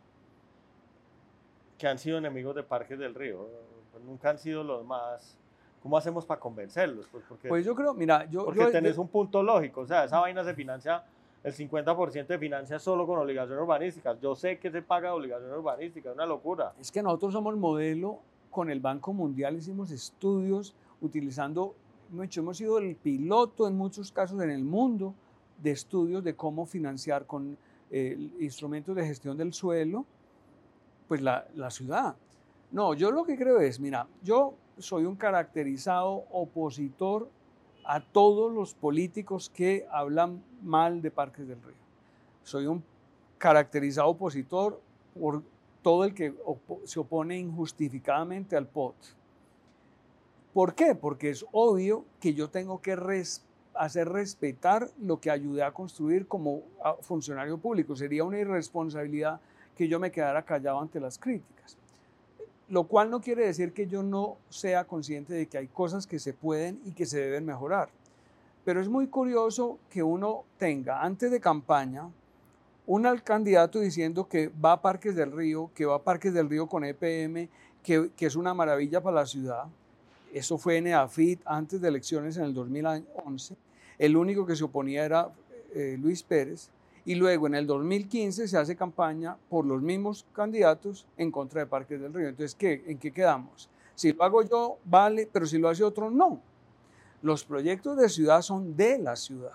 que han sido enemigos de Parques del Río. Pues nunca han sido los más... ¿Cómo hacemos para convencerlos? Pues yo creo, mira, porque tenés un punto lógico. O sea, esa vaina se financia, el 50% de financia solo con obligaciones urbanísticas. Yo sé que se paga de obligaciones urbanísticas, es una locura. Es que nosotros somos modelo, con el Banco Mundial hicimos estudios utilizando, hemos sido el piloto en muchos casos en el mundo de estudios de cómo financiar con instrumentos de gestión del suelo, pues la ciudad. No, yo lo que creo es, mira, yo soy un caracterizado opositor a todos los políticos que hablan mal de Parques del Río. Soy un caracterizado opositor por todo el que se opone injustificadamente al POT. ¿Por qué? Porque es obvio que yo tengo que hacer respetar lo que ayudé a construir como funcionario público. Sería una irresponsabilidad que yo me quedara callado ante las críticas. Lo cual no quiere decir que yo no sea consciente de que hay cosas que se pueden y que se deben mejorar. Pero es muy curioso que uno tenga antes de campaña un candidato diciendo que va a Parques del Río, que va a Parques del Río con EPM, que es una maravilla para la ciudad. Eso fue en EAFIT antes de elecciones en el 2011. El único que se oponía era Luis Pérez. Y luego en el 2015 se hace campaña por los mismos candidatos en contra de Parques del Río. Entonces, ¿en qué quedamos? Si lo hago yo, vale, pero si lo hace otro, no. Los proyectos de ciudad son de la ciudad.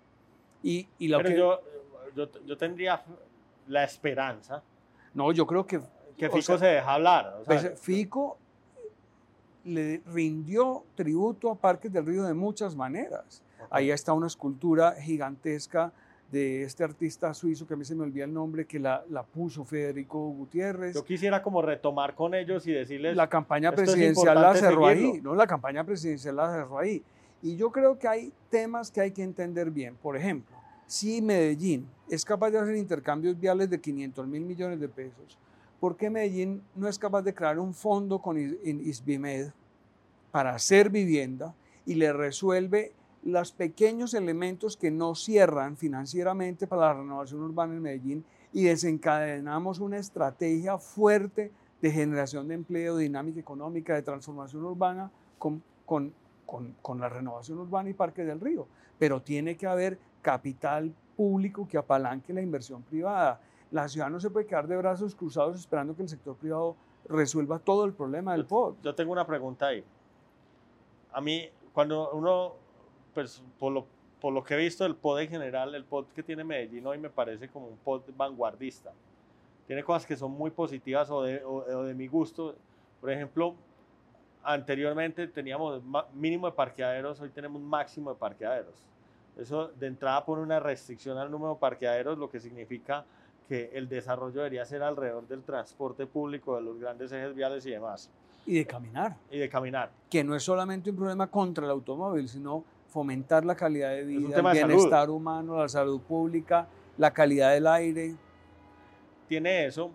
Pero yo tendría la esperanza. No, yo creo que Fico se deja hablar. O sea, Fico le rindió tributo a Parques del Río de muchas maneras. Ok. Ahí está una escultura gigantesca de este artista suizo, que a mí se me olvida el nombre, que la puso Federico Gutiérrez. Yo quisiera como retomar con ellos y decirles, La campaña esto es presidencial la importante cerró seguirlo. ahí, ¿no? La campaña presidencial la cerró ahí. Y yo creo que hay temas que hay que entender bien. Por ejemplo, si Medellín es capaz de hacer intercambios viales de 500.000 millones de pesos, ¿por qué Medellín no es capaz de crear un fondo con ISBIMED para hacer vivienda y le resuelve los pequeños elementos que no cierran financieramente para la renovación urbana en Medellín y desencadenamos una estrategia fuerte de generación de empleo, de dinámica económica, de transformación urbana con la renovación urbana y Parques del Río? Pero tiene que haber capital público que apalanque la inversión privada. La ciudad no se puede quedar de brazos cruzados esperando que el sector privado resuelva todo el problema del POD. Yo tengo una pregunta ahí. A mí, cuando uno, pues por lo que he visto del POD en general, el POD que tiene Medellín hoy me parece como un POD vanguardista. Tiene cosas que son muy positivas o de mi gusto. Por ejemplo, anteriormente teníamos mínimo de parqueaderos, hoy tenemos máximo de parqueaderos. Eso de entrada pone una restricción al número de parqueaderos, lo que significa que el desarrollo debería ser alrededor del transporte público, de los grandes ejes viales y demás. Y de caminar. Y de caminar. Que no es solamente un problema contra el automóvil, sino fomentar la calidad de vida, el de bienestar salud humano, la salud pública, la calidad del aire. Tiene eso.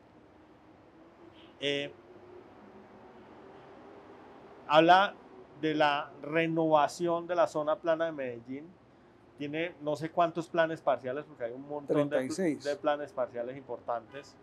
Habla de la renovación de la zona plana de Medellín. Tiene no sé cuántos planes parciales, porque hay un montón de planes parciales importantes.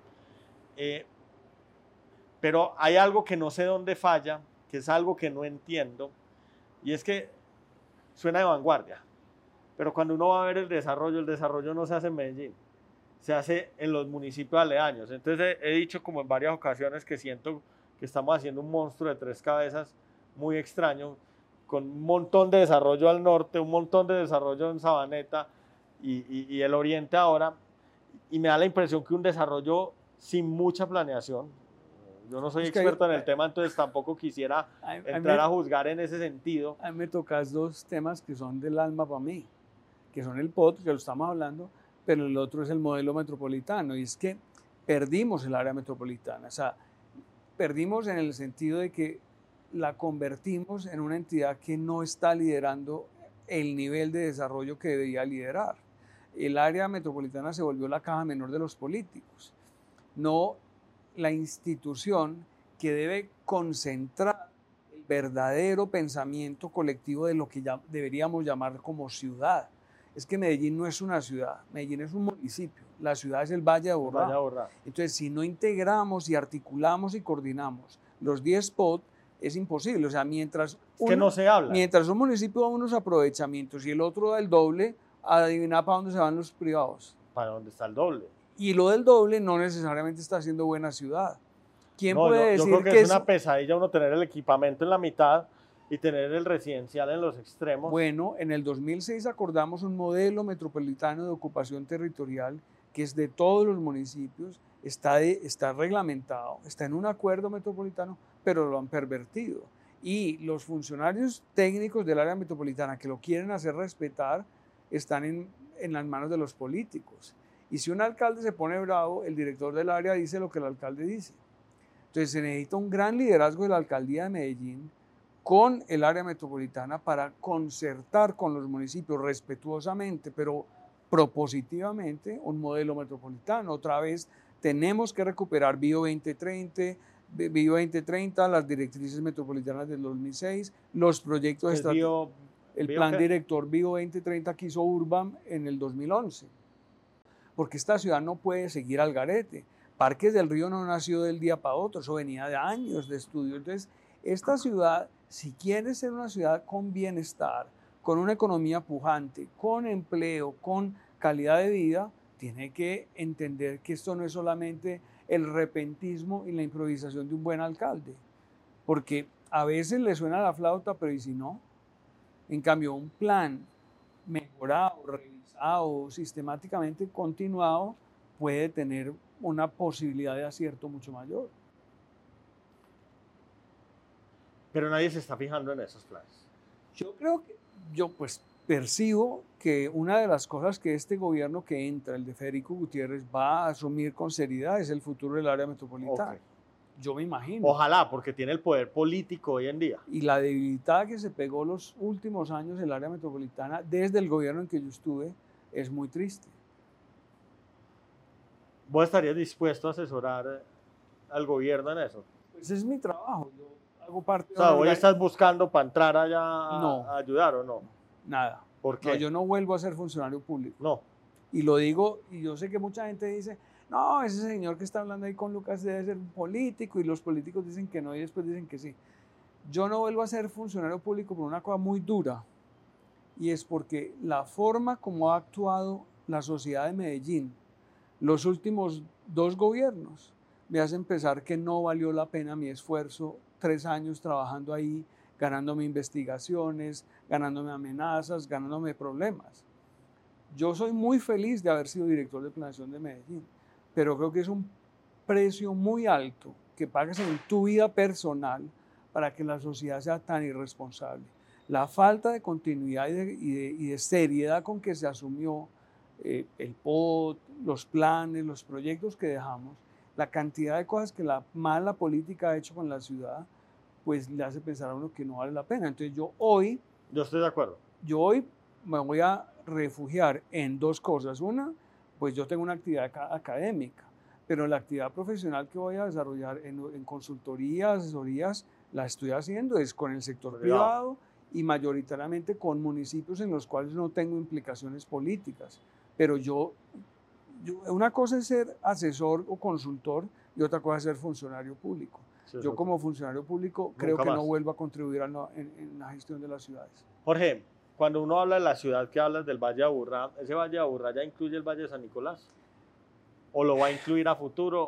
Pero hay algo que no sé dónde falla, que es algo que no entiendo, y es que suena de vanguardia, pero cuando uno va a ver el desarrollo no se hace en Medellín, se hace en los municipios aledaños. Entonces he dicho como en varias ocasiones que siento que estamos haciendo un monstruo de tres cabezas muy extraño, con un montón de desarrollo al norte, un montón de desarrollo en Sabaneta y el oriente ahora, y me da la impresión que un desarrollo sin mucha planeación. Yo no soy experto en el tema, entonces tampoco quisiera entrar a juzgar en ese sentido. A mí me tocas dos temas que son del alma para mí, que son el POD, que lo estamos hablando, pero el otro es el modelo metropolitano, y es que perdimos el área metropolitana. O sea, perdimos en el sentido de que la convertimos en una entidad que no está liderando el nivel de desarrollo que debería liderar. El área metropolitana se volvió la caja menor de los políticos, no la institución que debe concentrar el verdadero pensamiento colectivo de lo que deberíamos llamar como ciudad. Es que Medellín no es una ciudad, Medellín es un municipio, la ciudad es el Valle de Aburrá. Entonces, si no integramos y articulamos y coordinamos los 10 POD, es imposible. O sea, mientras un municipio da unos aprovechamientos y el otro da el doble, adivina para dónde se van los privados. ¿Para dónde está el doble? Y lo del doble no necesariamente está haciendo buena ciudad. ¿Quién puede decir yo creo que es una pesadilla uno tener el equipamiento en la mitad y tener el residencial en los extremos? Bueno, en el 2006 acordamos un modelo metropolitano de ocupación territorial que es de todos los municipios, está reglamentado, está en un acuerdo metropolitano, pero lo han pervertido. Y los funcionarios técnicos del área metropolitana que lo quieren hacer respetar están en las manos de los políticos. Y si un alcalde se pone bravo, el director del área dice lo que el alcalde dice. Entonces se necesita un gran liderazgo de la alcaldía de Medellín con el área metropolitana para concertar con los municipios respetuosamente, pero propositivamente, un modelo metropolitano. Otra vez tenemos que recuperar Bio 2030, las directrices metropolitanas del 2006, los proyectos estratégicos. El plan director Bio 2030 que hizo Urban en el 2011. Porque esta ciudad no puede seguir al garete. Parques del Río no nació del día para otro, eso venía de años de estudio. Entonces, esta ciudad, si quiere ser una ciudad con bienestar, con una economía pujante, con empleo, con calidad de vida, tiene que entender que esto no es solamente el repentismo y la improvisación de un buen alcalde. Porque a veces le suena la flauta, pero ¿y si no? En cambio, un plan mejorado, revisado, sistemáticamente continuado, puede tener una posibilidad de acierto mucho mayor. Pero nadie se está fijando en esos planes. Yo creo que, yo pues percibo que una de las cosas que este gobierno que entra, el de Federico Gutiérrez, va a asumir con seriedad es el futuro del área metropolitana. Okay. Yo me imagino. Ojalá, porque tiene el poder político hoy en día. Y la debilitada que se pegó los últimos años el área metropolitana desde el gobierno en que yo estuve es muy triste. ¿Vos estarías dispuesto a asesorar al gobierno en eso? Pues es mi trabajo. Yo hago parte o sea, ¿hoy estás buscando para entrar allá a ayudar o no? Nada. ¿Por qué? No, yo no vuelvo a ser funcionario público. No. Y lo digo, y yo sé que mucha gente dice, no, ese señor que está hablando ahí con Lucas debe ser un político, y los políticos dicen que no y después dicen que sí. Yo no vuelvo a ser funcionario público por una cosa muy dura, y es porque la forma como ha actuado la sociedad de Medellín los últimos 2 gobiernos me hace pensar que no valió la pena mi esfuerzo, 3 años trabajando ahí, ganándome investigaciones, ganándome amenazas, ganándome problemas. Yo soy muy feliz de haber sido director de planeación de Medellín, pero creo que es un precio muy alto que pagas en tu vida personal para que la sociedad sea tan irresponsable. La falta de continuidad y de seriedad con que se asumió el POT, los planes, los proyectos que dejamos, la cantidad de cosas que la mala política ha hecho con la ciudad, pues le hace pensar a uno que no vale la pena. Entonces yo estoy de acuerdo. Yo hoy me voy a refugiar en 2 cosas. Una, pues yo tengo una actividad académica, pero la actividad profesional que voy a desarrollar en consultorías, asesorías, la estoy haciendo es con el sector privado y mayoritariamente con municipios en los cuales no tengo implicaciones políticas. Pero una cosa es ser asesor o consultor y otra cosa es ser funcionario público. Sí, yo como funcionario público creo que no vuelvo a contribuir en la gestión de las ciudades. Jorge, cuando uno habla de la ciudad, que hablas del Valle de Aburrá, ¿ese Valle de Aburrá ya incluye el Valle de San Nicolás? ¿O lo va a incluir a futuro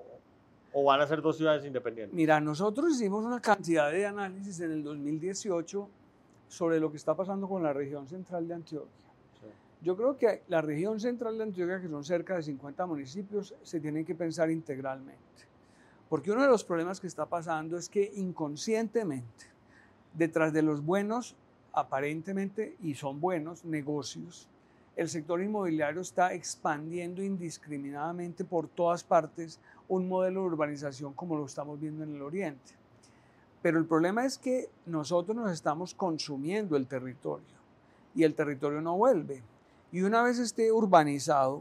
o van a ser 2 ciudades independientes? Mira, nosotros hicimos una cantidad de análisis en el 2018 sobre lo que está pasando con la región central de Antioquia. Sí. Yo creo que la región central de Antioquia, que son cerca de 50 municipios, se tienen que pensar integralmente. Porque uno de los problemas que está pasando es que inconscientemente, detrás de los buenos, aparentemente, y son buenos, negocios, el sector inmobiliario está expandiendo indiscriminadamente por todas partes un modelo de urbanización como lo estamos viendo en el Oriente. Pero el problema es que nosotros nos estamos consumiendo el territorio y el territorio no vuelve. Y una vez esté urbanizado,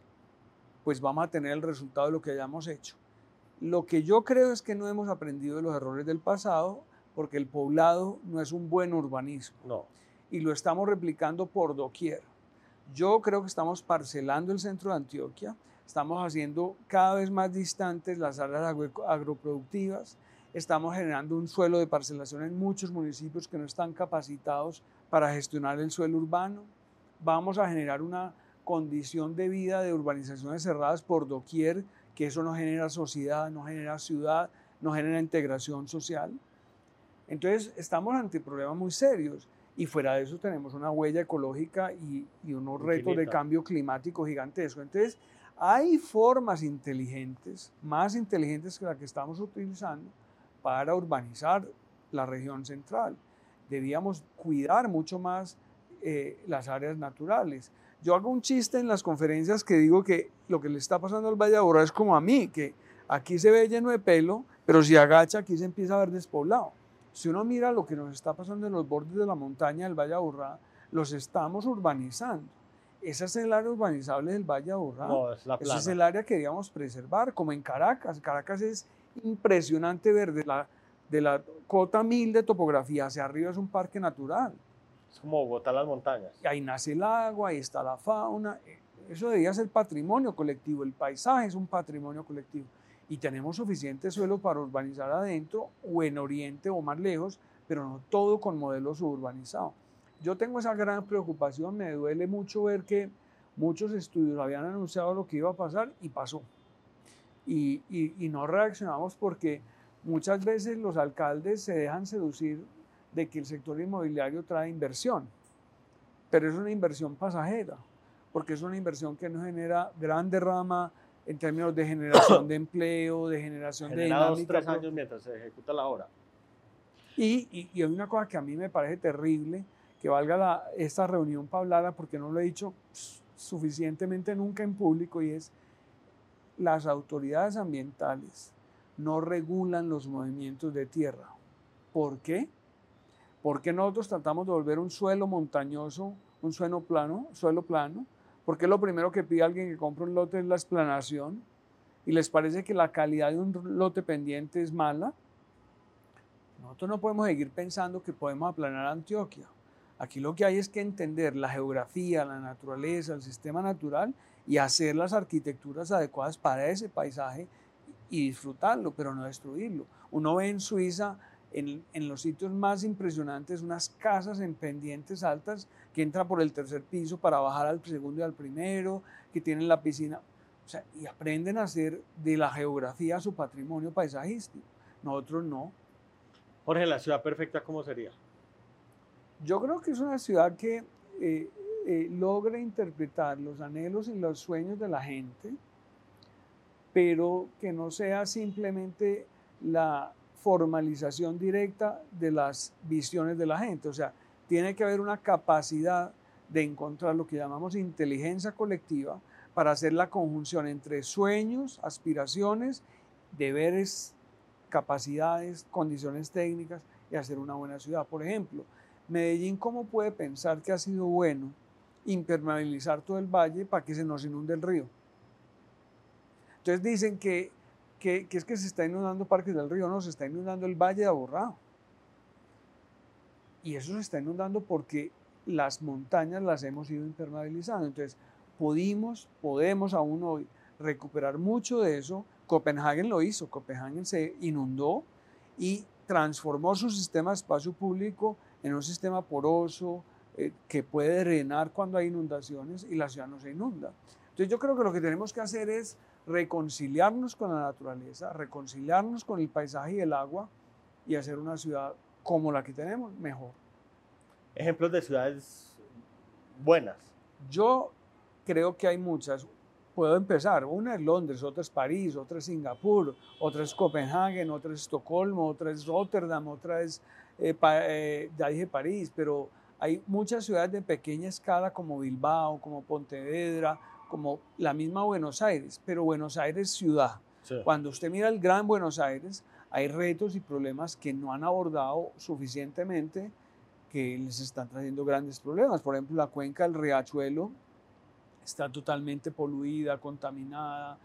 pues vamos a tener el resultado de lo que hayamos hecho. Lo que yo creo es que no hemos aprendido de los errores del pasado, porque el poblado no es un buen urbanismo. No. Y lo estamos replicando por doquier. Yo creo que estamos parcelando el centro de Antioquia, estamos haciendo cada vez más distantes las áreas agroproductivas, estamos generando un suelo de parcelación en muchos municipios que no están capacitados para gestionar el suelo urbano. Vamos a generar una condición de vida de urbanizaciones cerradas por doquier, que eso no genera sociedad, no genera ciudad, no genera integración social. Entonces estamos ante problemas muy serios y fuera de eso tenemos una huella ecológica y unos retos de cambio climático gigantesco. Entonces hay formas inteligentes, más inteligentes que las que estamos utilizando para urbanizar la región central. Debíamos cuidar mucho más las áreas naturales. Yo hago un chiste en las conferencias que digo que lo que le está pasando al Valle de Aburrá es como a mí, que aquí se ve lleno de pelo, pero si agacha aquí se empieza a ver despoblado. Si uno mira lo que nos está pasando en los bordes de la montaña del Valle de Aburrá, los estamos urbanizando. Esa es el área urbanizable del Valle de Aburrá. No, es la plana. Ese es el área que debíamos preservar, como en Caracas. Caracas es impresionante ver de la cota 1000 de topografía hacia arriba es un parque natural. Es como Bogotá, las montañas. Y ahí nace el agua, ahí está la fauna. Eso debería ser patrimonio colectivo. El paisaje es un patrimonio colectivo. Y tenemos suficiente suelo para urbanizar adentro o en Oriente o más lejos, pero no todo con modelos suburbanizados. Yo tengo esa gran preocupación, me duele mucho ver que muchos estudios habían anunciado lo que iba a pasar y pasó. Y no reaccionamos porque muchas veces los alcaldes se dejan seducir de que el sector inmobiliario trae inversión, pero es una inversión pasajera, porque es una inversión que no genera gran derrama en términos de generación de empleo, de generación de dinámica. 2 o 3 años mientras se ejecuta la obra. Y hay una cosa que a mí me parece terrible, que valga esta reunión para hablarla, porque no lo he dicho suficientemente nunca en público, y es las autoridades ambientales no regulan los movimientos de tierra. ¿Por qué? Porque nosotros tratamos de volver un suelo montañoso, un suelo plano, porque lo primero que pide alguien que compra un lote es la explanación, y les parece que la calidad de un lote pendiente es mala. Nosotros no podemos seguir pensando que podemos aplanar Antioquia. Aquí lo que hay es que entender la geografía, la naturaleza, el sistema natural y hacer las arquitecturas adecuadas para ese paisaje y disfrutarlo, pero no destruirlo. Uno ve en Suiza, en los sitios más impresionantes, unas casas en pendientes altas que entran por el tercer piso para bajar al segundo y al primero, que tienen la piscina, o sea, y aprenden a hacer de la geografía su patrimonio paisajístico. Nosotros no. Jorge, la ciudad perfecta, ¿cómo sería? Yo creo que es una ciudad que logra interpretar los anhelos y los sueños de la gente, pero que no sea simplemente la formalización directa de las visiones de la gente. O sea, tiene que haber una capacidad de encontrar lo que llamamos inteligencia colectiva para hacer la conjunción entre sueños, aspiraciones, deberes, capacidades, condiciones técnicas y hacer una buena ciudad. Por ejemplo, Medellín, ¿cómo puede pensar que ha sido bueno impermeabilizar todo el valle para que se nos inunde el río? Entonces dicen que es que se está inundando Parques del Río, no, se está inundando el Valle de Aburrá. Y eso se está inundando porque las montañas las hemos ido impermeabilizando. Entonces, podemos aún hoy recuperar mucho de eso. Copenhague lo hizo, Copenhague se inundó y transformó su sistema de espacio público en un sistema poroso que puede drenar cuando hay inundaciones y la ciudad no se inunda. Entonces yo creo que lo que tenemos que hacer es reconciliarnos con la naturaleza, reconciliarnos con el paisaje y el agua y hacer una ciudad como la que tenemos, mejor. Ejemplos de ciudades buenas. Yo creo que hay muchas. Puedo empezar. Una es Londres, otra es París, otra es Singapur, otra es Copenhague, otra es Estocolmo, otra es Rotterdam, otra es, ya dije París, pero hay muchas ciudades de pequeña escala como Bilbao, como Pontevedra, como la misma Buenos Aires, pero Buenos Aires ciudad. Sí. Cuando usted mira el Gran Buenos Aires, hay retos y problemas que no han abordado suficientemente, que les están trayendo grandes problemas. Por ejemplo, la cuenca del Riachuelo está totalmente poluida, contaminada,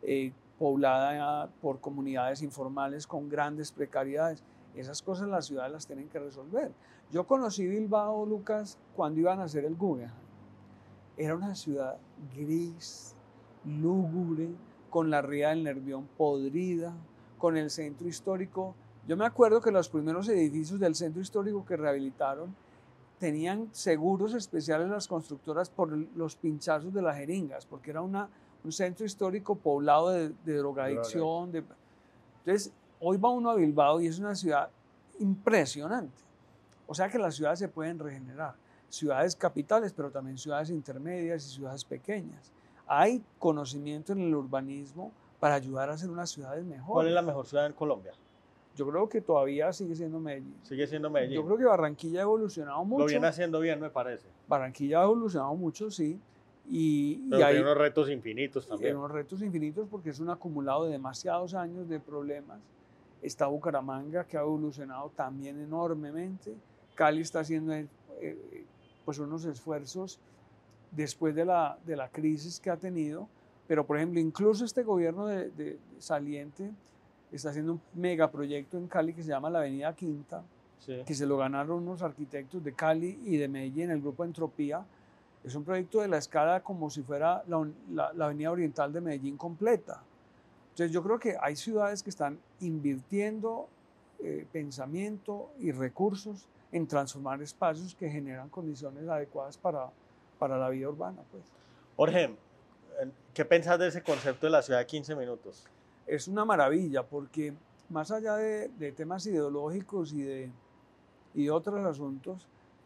poblada por comunidades informales con grandes precariedades. Esas cosas las ciudades las tienen que resolver. Yo conocí Bilbao, Lucas, cuando iban a hacer el Guggenheim. Era una ciudad gris, lúgubre, con la ría del Nervión podrida, con el centro histórico. Yo me acuerdo que los primeros edificios del centro histórico que rehabilitaron tenían seguros especiales las constructoras por los pinchazos de las jeringas, porque era un centro histórico poblado de drogadicción. Entonces, hoy va uno a Bilbao y es una ciudad impresionante. O sea que las ciudades se pueden regenerar. Ciudades capitales, pero también ciudades intermedias y ciudades pequeñas. Hay conocimiento en el urbanismo para ayudar a hacer unas ciudades mejores. ¿Cuál es la mejor ciudad en Colombia? Yo creo que todavía sigue siendo Medellín. Sigue siendo Medellín. Yo creo que Barranquilla ha evolucionado mucho. Lo viene haciendo bien, me parece. Barranquilla ha evolucionado mucho, sí. Pero hay unos retos infinitos también. Unos retos infinitos porque es un acumulado de demasiados años de problemas. Está Bucaramanga, que ha evolucionado también enormemente. Cali está haciendo pues unos esfuerzos después de la crisis que ha tenido. Pero, por ejemplo, incluso este gobierno de saliente está haciendo un megaproyecto en Cali que se llama la Avenida Quinta, sí, que se lo ganaron unos arquitectos de Cali y de Medellín, el grupo Entropía. Es un proyecto de la escala como si fuera la Avenida Oriental de Medellín completa. Entonces yo creo que hay ciudades que están invirtiendo pensamiento y recursos en transformar espacios que generan condiciones adecuadas para la vida urbana. Pues. Jorge, ¿qué piensas de ese concepto de la ciudad de 15 minutos? Es una maravilla porque más allá de temas ideológicos y de otros asuntos,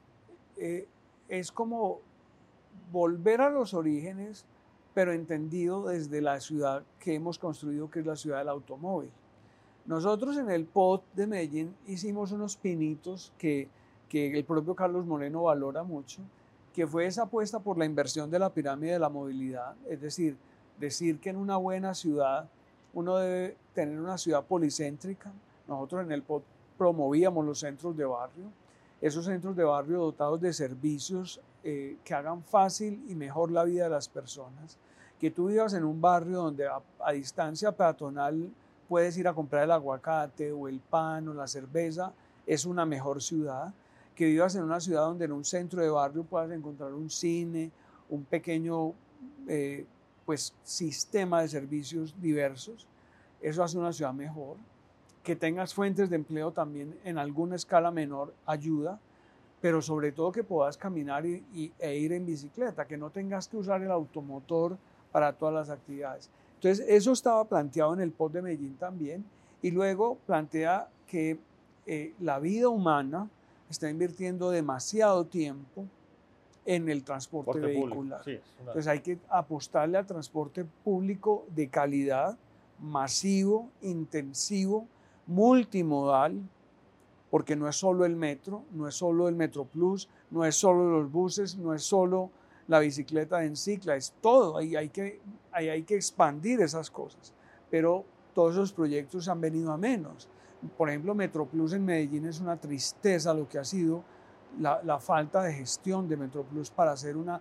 es como volver a los orígenes, pero entendido desde la ciudad que hemos construido, que es la ciudad del automóvil. Nosotros en el POT de Medellín hicimos unos pinitos que el propio Carlos Moreno valora mucho, que fue esa apuesta por la inversión de la pirámide de la movilidad, es decir que en una buena ciudad uno debe tener una ciudad policéntrica. Nosotros en el POT promovíamos los centros de barrio, esos centros de barrio dotados de servicios que hagan fácil y mejor la vida de las personas, que tú vivas en un barrio donde a distancia peatonal puedes ir a comprar el aguacate o el pan o la cerveza, es una mejor ciudad. Que vivas en una ciudad donde en un centro de barrio puedas encontrar un cine, un pequeño pues, sistema de servicios diversos, eso hace una ciudad mejor. Que tengas fuentes de empleo también en alguna escala menor ayuda, pero sobre todo que puedas caminar e ir en bicicleta, que no tengas que usar el automotor para todas las actividades. Entonces, eso estaba planteado en el POT de Medellín también, y luego plantea que la vida humana está invirtiendo demasiado tiempo en el transporte vehicular. Sí, entonces hay que apostarle al transporte público de calidad, masivo, intensivo, multimodal, porque no es solo el metro, no es solo el Metroplus, no es solo los buses, no es solo la bicicleta en cicla, es todo. Ahí hay que expandir esas cosas, pero todos esos proyectos han venido a menos. Por ejemplo, Metroplus en Medellín es una tristeza lo que ha sido la falta de gestión de Metroplus para hacer un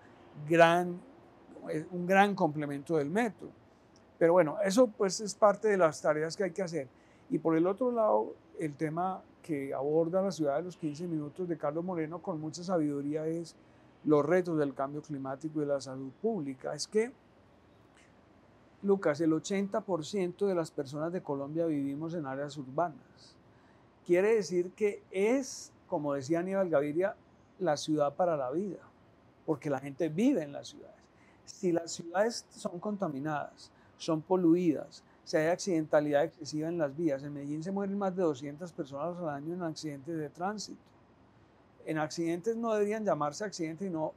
gran complemento del metro. Pero bueno, eso pues es parte de las tareas que hay que hacer. Y por el otro lado, el tema que aborda la ciudad de los 15 minutos de Carlos Moreno con mucha sabiduría es los retos del cambio climático y de la salud pública. Es que, Lucas, el 80% de las personas de Colombia vivimos en áreas urbanas. Quiere decir que es, como decía Aníbal Gaviria, la ciudad para la vida, porque la gente vive en las ciudades. Si las ciudades son contaminadas, son poluidas, si hay accidentalidad excesiva en las vías, en Medellín se mueren más de 200 personas al año en accidentes de tránsito. En accidentes no deberían llamarse accidentes, sino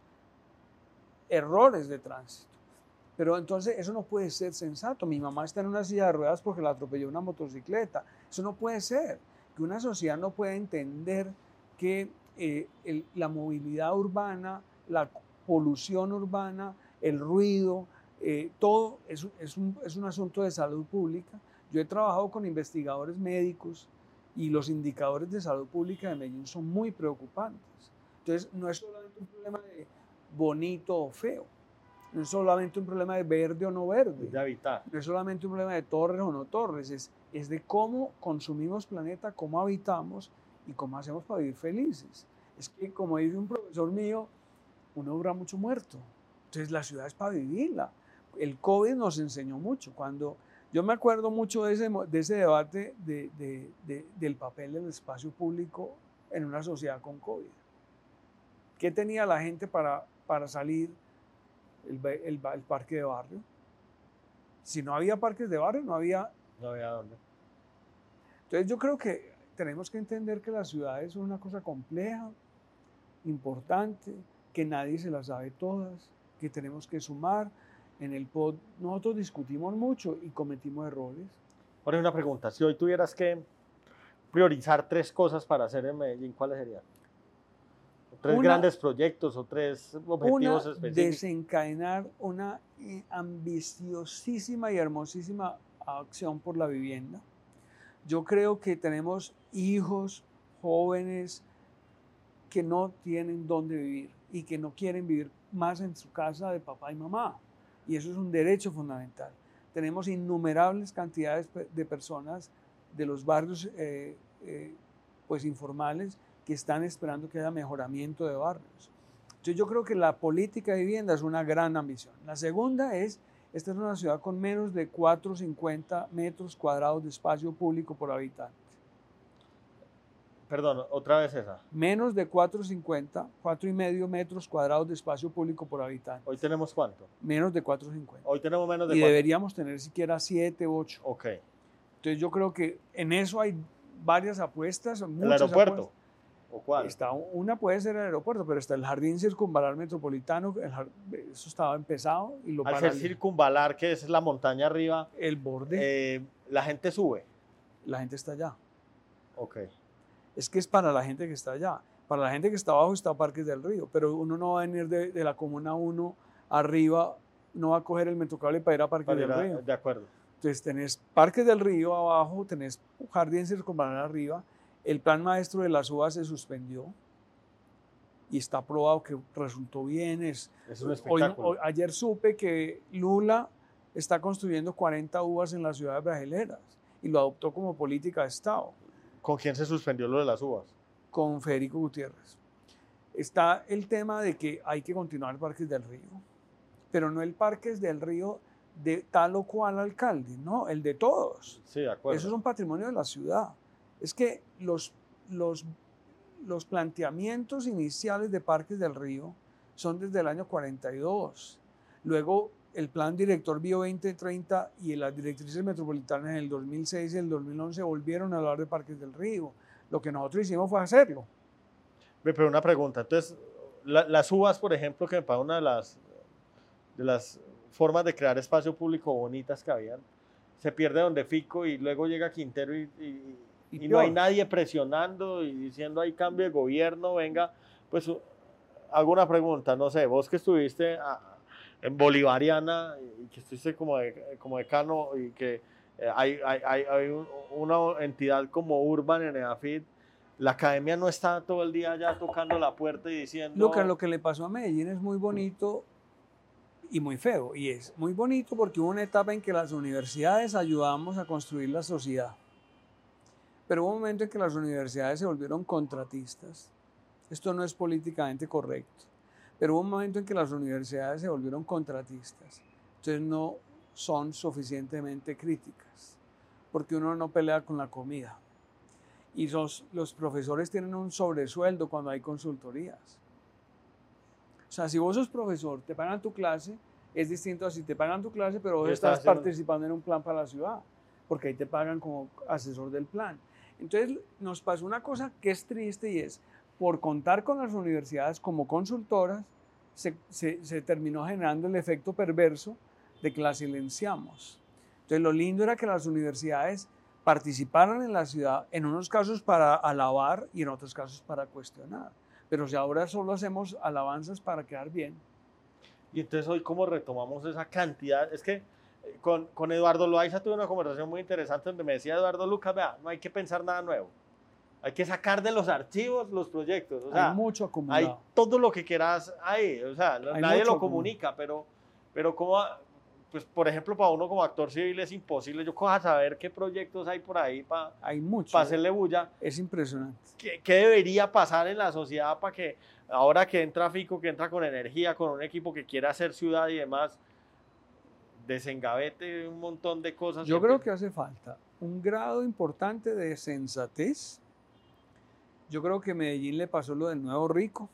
errores de tránsito. Pero entonces eso no puede ser sensato. Mi mamá está en una silla de ruedas porque la atropelló una motocicleta. Eso no puede ser. Que una sociedad no pueda entender que la movilidad urbana, la polución urbana, el ruido, todo es un asunto de salud pública. Yo he trabajado con investigadores médicos y los indicadores de salud pública de Medellín son muy preocupantes. Entonces, no es solamente un problema de bonito o feo, no es solamente un problema de verde o no verde, de habitar. No es solamente un problema de torres o no torres, es de cómo consumimos planeta, cómo habitamos y cómo hacemos para vivir felices. Es que, como dice un profesor mío, uno dura mucho muerto. Entonces, la ciudad es para vivirla. El COVID nos enseñó mucho. Yo me acuerdo mucho de ese debate del papel del espacio público en una sociedad con COVID. ¿Qué tenía la gente para salir? El parque de barrio. Si no había parques de barrio, no había dónde. Entonces yo creo que tenemos que entender que la ciudad es una cosa compleja, importante, que nadie se la sabe todas, que tenemos que sumar. En el POT nosotros discutimos mucho y cometimos errores. Ahora una pregunta, si hoy tuvieras que priorizar 3 cosas para hacer en Medellín, ¿cuáles serían? 3 grandes proyectos o 3 objetivos específicos. Desencadenar una ambiciosísima y hermosísima acción por la vivienda. Yo creo que tenemos hijos jóvenes que no tienen dónde vivir y que no quieren vivir más en su casa de papá y mamá. Y eso es un derecho fundamental. Tenemos innumerables cantidades de personas de los barrios pues informales que están esperando que haya mejoramiento de barrios. Entonces yo creo que la política de vivienda es una gran ambición. La segunda esta es una ciudad con menos de 450 metros cuadrados de espacio público por habitante. Perdón, otra vez esa. Menos de 450, 4,5 metros cuadrados de espacio público por habitante. ¿Hoy tenemos cuánto? Menos de 450. Hoy tenemos menos de 4. Y deberíamos tener siquiera 7, 8. Ok. Entonces yo creo que en eso hay varias apuestas. ¿El aeropuerto? Apuestas. ¿O cuál? Una puede ser el aeropuerto, pero está el Jardín Circunvalar Metropolitano, eso estaba empezado y lo Al ser circunvalar, que es la montaña arriba, el borde, la gente sube. la gente está allá. Ok. Es que es para la gente que está allá. Para la gente que está abajo está Parques del Río, pero uno no va a venir de la Comuna 1 arriba, no va a coger el Metrocable para ir a Parques del Río. De acuerdo. Entonces tenés Parques del Río abajo, tenés Jardín Circunvalar arriba, el plan maestro de las uvas se suspendió y está probado que resultó bien. Es un espectáculo. Ayer supe que Lula está construyendo 40 uvas en las ciudades brasileras y lo adoptó como política de Estado. ¿Con quién se suspendió lo de las uvas? Con Federico Gutiérrez. Está el tema de que hay que continuar Parques del Río, pero no el Parques del Río de tal o cual alcalde, no, el de todos. Sí, de acuerdo. Eso es un patrimonio de la ciudad. Es que los planteamientos iniciales de Parques del Río son desde el año 42. Luego el Plan Director Bio 2030 y las directrices metropolitanas en el 2006 y el 2011 volvieron a hablar de Parques del Río. Lo que nosotros hicimos fue hacerlo. Pero una pregunta, entonces, las uvas, por ejemplo, que me parece una de las formas de crear espacio público bonitas que habían, se pierde donde Fico y luego llega Quintero y no hay nadie presionando y diciendo hay cambio de gobierno, venga, pues alguna pregunta, no sé, vos que estuviste en Bolivariana y que estuviste como decano y que hay una entidad como Urban en EAFIT, la academia no está todo el día ya tocando la puerta y diciendo... Lucas, lo que le pasó a Medellín es muy bonito y muy feo. Y es muy bonito porque hubo una etapa en que las universidades ayudamos a construir la sociedad. Pero hubo un momento en que las universidades se volvieron contratistas. Esto no es políticamente correcto. Pero hubo un momento en que las universidades se volvieron contratistas. Entonces no son suficientemente críticas. Porque uno no pelea con la comida. Y los profesores tienen un sobresueldo cuando hay consultorías. O sea, si vos sos profesor, te pagan tu clase, es distinto a si te pagan tu clase, pero vos estás participando en un plan para la ciudad, porque ahí te pagan como asesor del plan. Entonces, nos pasó una cosa que es triste y es, por contar con las universidades como consultoras, se terminó generando el efecto perverso de que las silenciamos. Entonces, lo lindo era que las universidades participaran en la ciudad, en unos casos para alabar y en otros casos para cuestionar. Pero si ahora solo hacemos alabanzas para quedar bien. Y entonces hoy cómo retomamos esa cantidad, es que con Eduardo Loaiza tuve una conversación muy interesante donde me decía Eduardo Lucas, vea, no hay que pensar nada nuevo, hay que sacar de los archivos los proyectos, o sea, hay mucho acumulado. Hay todo lo que quieras ahí, o sea, nadie lo comunica, pero como, pues por ejemplo, para uno como actor civil es imposible, yo coja saber qué proyectos hay por ahí para hacerle bulla. Es impresionante. ¿Qué debería pasar en la sociedad para que ahora que entra Fico, que entra con energía, con un equipo que quiere hacer ciudad y demás, desengavete un montón de cosas? Yo creo que hace falta un grado importante de sensatez. Yo creo que a Medellín le pasó lo del nuevo rico.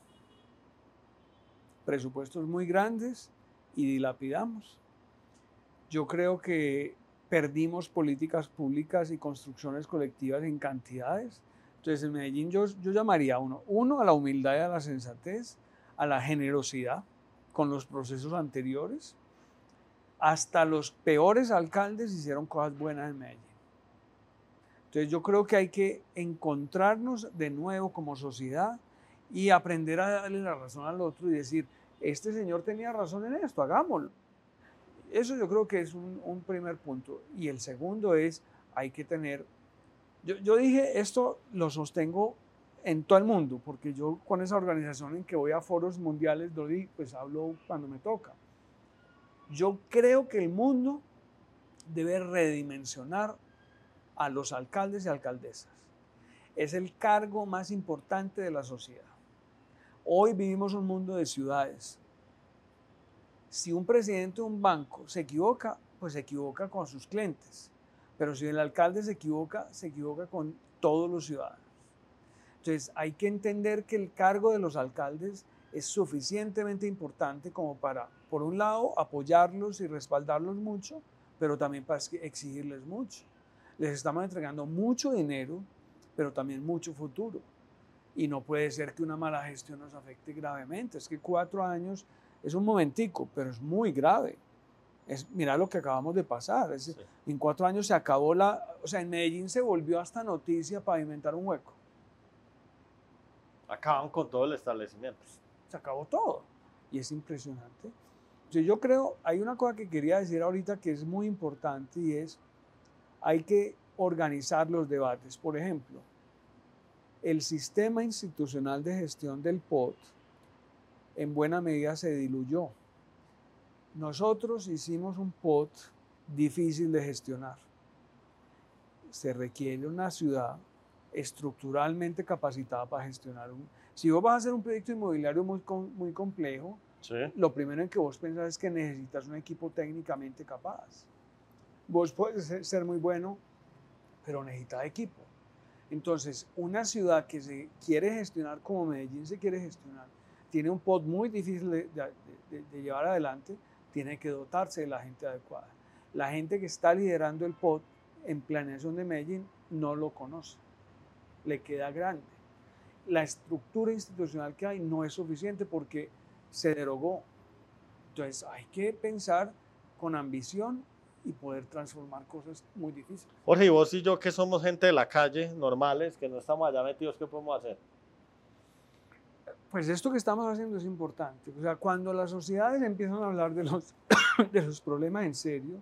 Presupuestos muy grandes y dilapidamos. Yo creo que perdimos políticas públicas y construcciones colectivas en cantidades. Entonces en Medellín yo llamaría uno a la humildad y a la sensatez, a la generosidad con los procesos anteriores. Hasta los peores alcaldes hicieron cosas buenas en Medellín. Entonces yo creo que hay que encontrarnos de nuevo como sociedad y aprender a darle la razón al otro y decir, este señor tenía razón en esto, hagámoslo. Eso yo creo que es un primer punto. Y el segundo es, hay que tener... Yo dije, esto lo sostengo en todo el mundo, porque yo con esa organización en que voy a foros mundiales, pues hablo cuando me toca. Yo creo que el mundo debe redimensionar a los alcaldes y alcaldesas. Es el cargo más importante de la sociedad. Hoy vivimos un mundo de ciudades. Si un presidente de un banco se equivoca, pues se equivoca con sus clientes. Pero si el alcalde se equivoca con todos los ciudadanos. Entonces hay que entender que el cargo de los alcaldes es suficientemente importante como para, por un lado, apoyarlos y respaldarlos mucho, pero también para exigirles mucho. Les estamos entregando mucho dinero, pero también mucho futuro. Y no puede ser que una mala gestión nos afecte gravemente. Es que 4 años es un momentico, pero es muy grave. Mira lo que acabamos de pasar. Sí. En 4 años se acabó o sea, en Medellín se volvió hasta noticia pavimentar un hueco. Acaban con todo el establecimiento. Se acabó todo. Y es impresionante. Entonces yo creo, hay una cosa que quería decir ahorita que es muy importante y es, hay que organizar los debates. Por ejemplo, el sistema institucional de gestión del POT en buena medida se diluyó. Nosotros hicimos un POT difícil de gestionar. Se requiere una ciudad estructuralmente capacitada para gestionar Si vos vas a hacer un proyecto inmobiliario muy complejo, Sí. lo primero en que vos pensás es que necesitas un equipo técnicamente capaz. Vos puedes ser muy bueno, pero necesitas equipo. Entonces, una ciudad que se quiere gestionar como Medellín se quiere gestionar, tiene un POT muy difícil de llevar adelante, tiene que dotarse de la gente adecuada. La gente que está liderando el POT en planeación de Medellín no lo conoce, le queda grande. La estructura institucional que hay no es suficiente porque se derogó. Entonces hay que pensar con ambición y poder transformar cosas muy difíciles. Jorge, y vos y yo que somos gente de la calle, normales, que no estamos allá metidos, ¿qué podemos hacer? Pues esto que estamos haciendo es importante. O sea, cuando las sociedades empiezan a hablar de los problemas en serio,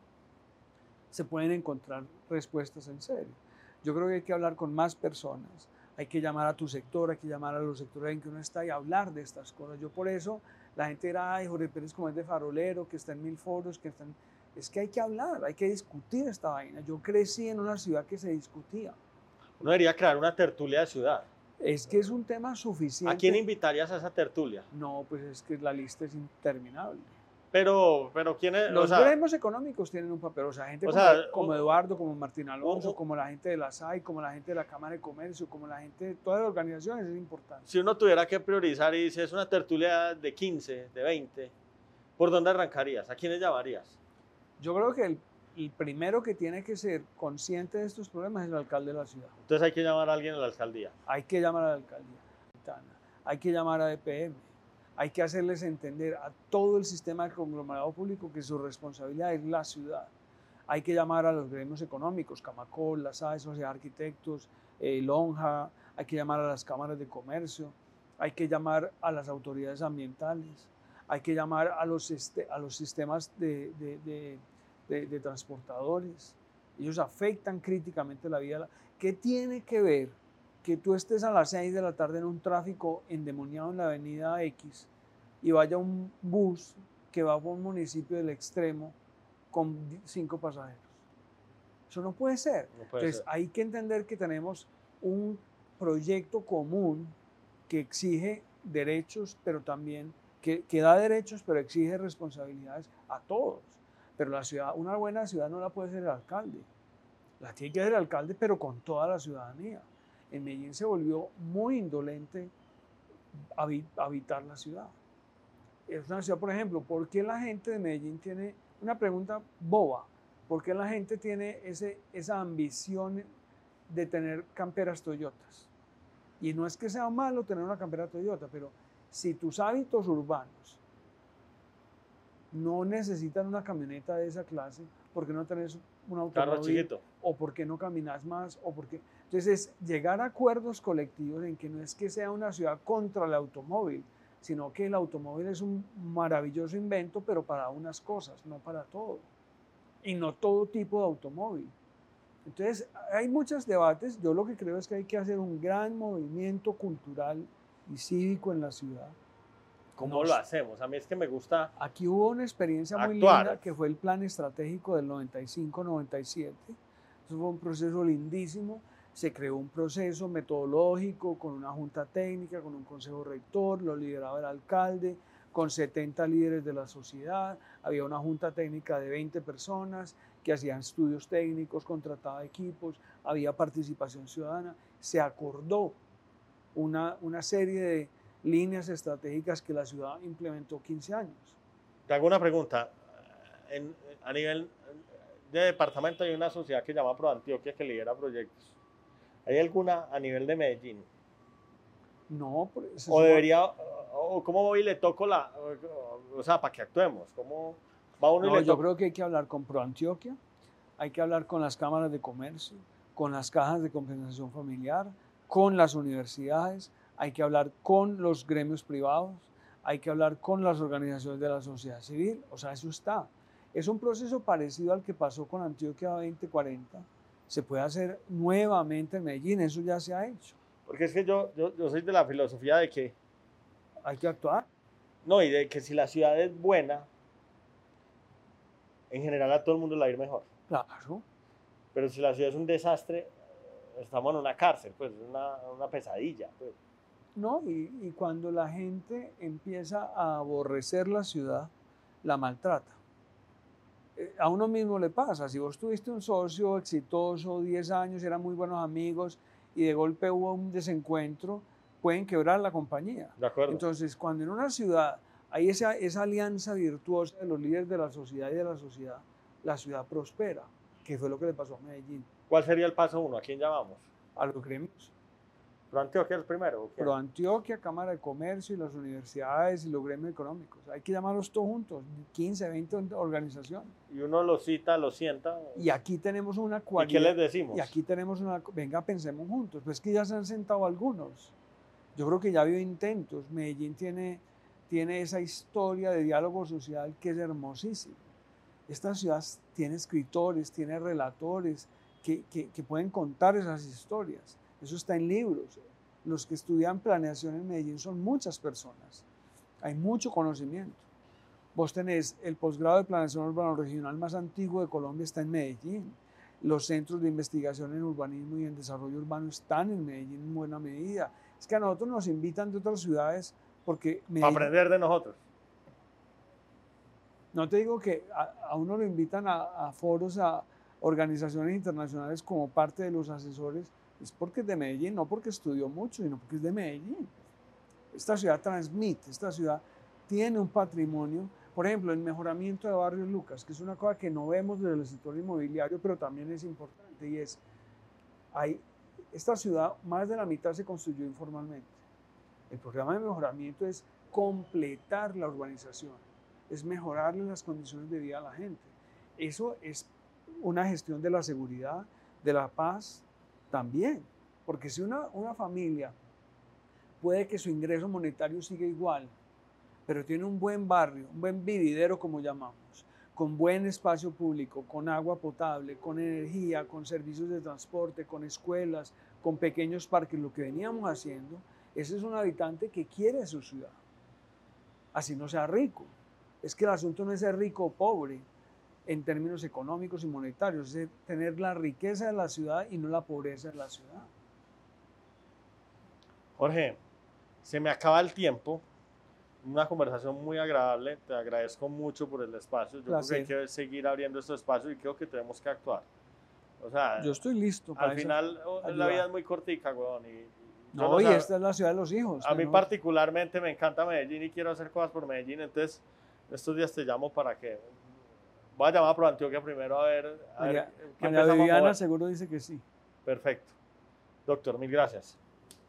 se pueden encontrar respuestas en serio. Yo creo que hay que hablar con más personas, hay que llamar a tu sector, hay que llamar a los sectores en que uno está y hablar de estas cosas. Yo por eso, la gente dirá, ay, Jorge Pérez como es de farolero, que está en 1000 foros, que está en... Es que hay que hablar, hay que discutir esta vaina. Yo crecí en una ciudad que se discutía. Uno debería crear una tertulia de ciudad. Es que es un tema suficiente. ¿A quién invitarías a esa tertulia? No, pues es que la lista es interminable. Pero ¿quién es? Los gremios económicos tienen un papel, o sea, gente como Eduardo, como Martín Alonso, como la gente de la SAI, como la gente de la Cámara de Comercio, como la gente de todas las organizaciones, es importante. Si uno tuviera que priorizar y dice, es una tertulia de 15, de 20, ¿por dónde arrancarías? ¿A quiénes llamarías? Yo creo que el primero que tiene que ser consciente de estos problemas es el alcalde de la ciudad. Entonces hay que llamar a alguien a la alcaldía. Hay que llamar a la alcaldía, hay que llamar a EPM. Hay que hacerles entender a todo el sistema del conglomerado público que su responsabilidad es la ciudad. Hay que llamar a los gremios económicos, Camacol, la SAE, Sociedad de Arquitectos, Lonja, hay que llamar a las cámaras de comercio, hay que llamar a las autoridades ambientales, hay que llamar a los sistemas de transportadores. Ellos afectan críticamente la vida. ¿Qué tiene que ver que tú estés a las 6 de la tarde en un tráfico endemoniado en la avenida X y vaya un bus que va por un municipio del extremo con 5 pasajeros? Eso no puede ser. Entonces hay que entender que tenemos un proyecto común que exige derechos, pero también que da derechos, pero exige responsabilidades a todos. Pero la ciudad, una buena ciudad no la puede ser el alcalde. La tiene que ser el alcalde, pero con toda la ciudadanía. En Medellín se volvió muy indolente habitar la ciudad. Es una ciudad, por ejemplo, ¿por qué la gente de Medellín tiene una pregunta boba? ¿Por qué la gente tiene esa ambición de tener camperas Toyotas? Y no es que sea malo tener una campera Toyota, pero si tus hábitos urbanos no necesitan una camioneta de esa clase, ¿por qué no tenés un automóvil? ¿O por qué no caminas más? ¿O por qué? Entonces, llegar a acuerdos colectivos en que no es que sea una ciudad contra el automóvil, sino que el automóvil es un maravilloso invento, pero para unas cosas, no para todo. Y no todo tipo de automóvil. Entonces, hay muchos debates. Yo lo que creo es que hay que hacer un gran movimiento cultural y cívico en la ciudad. ¿Cómo lo hacemos? A mí es que me gusta. Aquí hubo una experiencia muy linda que fue el plan estratégico del 95-97. Eso fue un proceso lindísimo. Se creó un proceso metodológico con una junta técnica, con un consejo rector, lo lideraba el alcalde, con 70 líderes de la sociedad. Había una junta técnica de 20 personas que hacían estudios técnicos, contrataba equipos, había participación ciudadana. Se acordó una serie de líneas estratégicas que la ciudad implementó 15 años. Te hago una pregunta. A nivel de departamento hay una sociedad que se llama ProAntioquia que lidera proyectos. ¿Hay alguna a nivel de Medellín? No. O debería, o cómo voy y le toco o sea, para que actuemos. ¿Cómo Va uno y No, le yo toca. creo que hay que hablar con ProAntioquia, hay que hablar con las cámaras de comercio, con las cajas de compensación familiar, con las universidades, hay que hablar con los gremios privados, hay que hablar con las organizaciones de la sociedad civil, o sea, eso está. Es un proceso parecido al que pasó con Antioquia 2040, se puede hacer nuevamente en Medellín, eso ya se ha hecho. Porque es que yo soy de la filosofía de que, Hay que actuar. no, y de que si la ciudad es buena, en general a todo el mundo le va a ir mejor. Claro. Pero si la ciudad es un desastre, estamos en una cárcel, pues una pesadilla. Pues. No, y cuando la gente empieza a aborrecer la ciudad, la maltrata. A uno mismo le pasa, si vos tuviste un socio exitoso, 10 años, eran muy buenos amigos y de golpe hubo un desencuentro, pueden quebrar la compañía. De acuerdo. Entonces, cuando en una ciudad hay esa alianza virtuosa de los líderes de la sociedad y de la ciudad prospera, que fue lo que le pasó a Medellín, ¿Cuál sería el paso 1? ¿A quién llamamos? a los gremios. ¿Antioquia el primero? ¿O quién? ProAntioquia, Cámara de Comercio y las universidades y los gremios económicos. Hay que llamarlos todos juntos, 15, 20 organizaciones. Y uno lo cita, lo sienta. Y aquí tenemos una ¿Y qué cualidad. les decimos? Y aquí tenemos venga, pensemos juntos. Pues que ya se han sentado algunos. Yo creo que ya ha habido intentos. Medellín tiene esa historia de diálogo social que es hermosísima. Esta ciudad tiene escritores, tiene relatores que pueden contar esas historias. Eso está en libros. Los que estudian planeación en Medellín son muchas personas. Hay mucho conocimiento. Vos tenés el posgrado de planeación urbano regional más antiguo de Colombia está en Medellín. Los centros de investigación en urbanismo y en desarrollo urbano están en Medellín en buena medida. Es que a nosotros nos invitan de otras ciudades porque Para aprender de nosotros. No te digo que a uno lo invitan a foros, a organizaciones internacionales como parte de los asesores, es porque es de Medellín, no porque estudió mucho, sino porque es de Medellín. Esta ciudad transmite, esta ciudad tiene un patrimonio, por ejemplo, el mejoramiento de barrios Lucas, que es una cosa que no vemos desde el sector inmobiliario, pero también es importante, y es, esta ciudad, más de la mitad se construyó informalmente. El programa de mejoramiento es completar la urbanización, es mejorarle las condiciones de vida a la gente. Eso es una gestión de la seguridad, de la paz también, porque si una familia puede que su ingreso monetario siga igual, pero tiene un buen barrio, un buen vividero como llamamos, con buen espacio público, con agua potable, con energía, con servicios de transporte, con escuelas, con pequeños parques, lo que veníamos haciendo, ese es un habitante que quiere su ciudad, así no sea rico. Es que el asunto no es ser rico o pobre en términos económicos y monetarios, es tener la riqueza de la ciudad y no la pobreza de la ciudad. Jorge, se me acaba el tiempo. Una conversación muy agradable. Te agradezco mucho por el espacio. Yo creo que hay que seguir abriendo estos espacios y creo que tenemos que actuar. O sea, yo estoy listo para al final la vida es muy cortica, weón. No, y esta es la ciudad de los hijos. A mí particularmente me encanta Medellín y quiero hacer cosas por Medellín. Entonces, estos días te llamo para que... Voy a llamar a ProAntioquia primero a ver qué María Viviana seguro dice que sí. Perfecto. Doctor, mil gracias.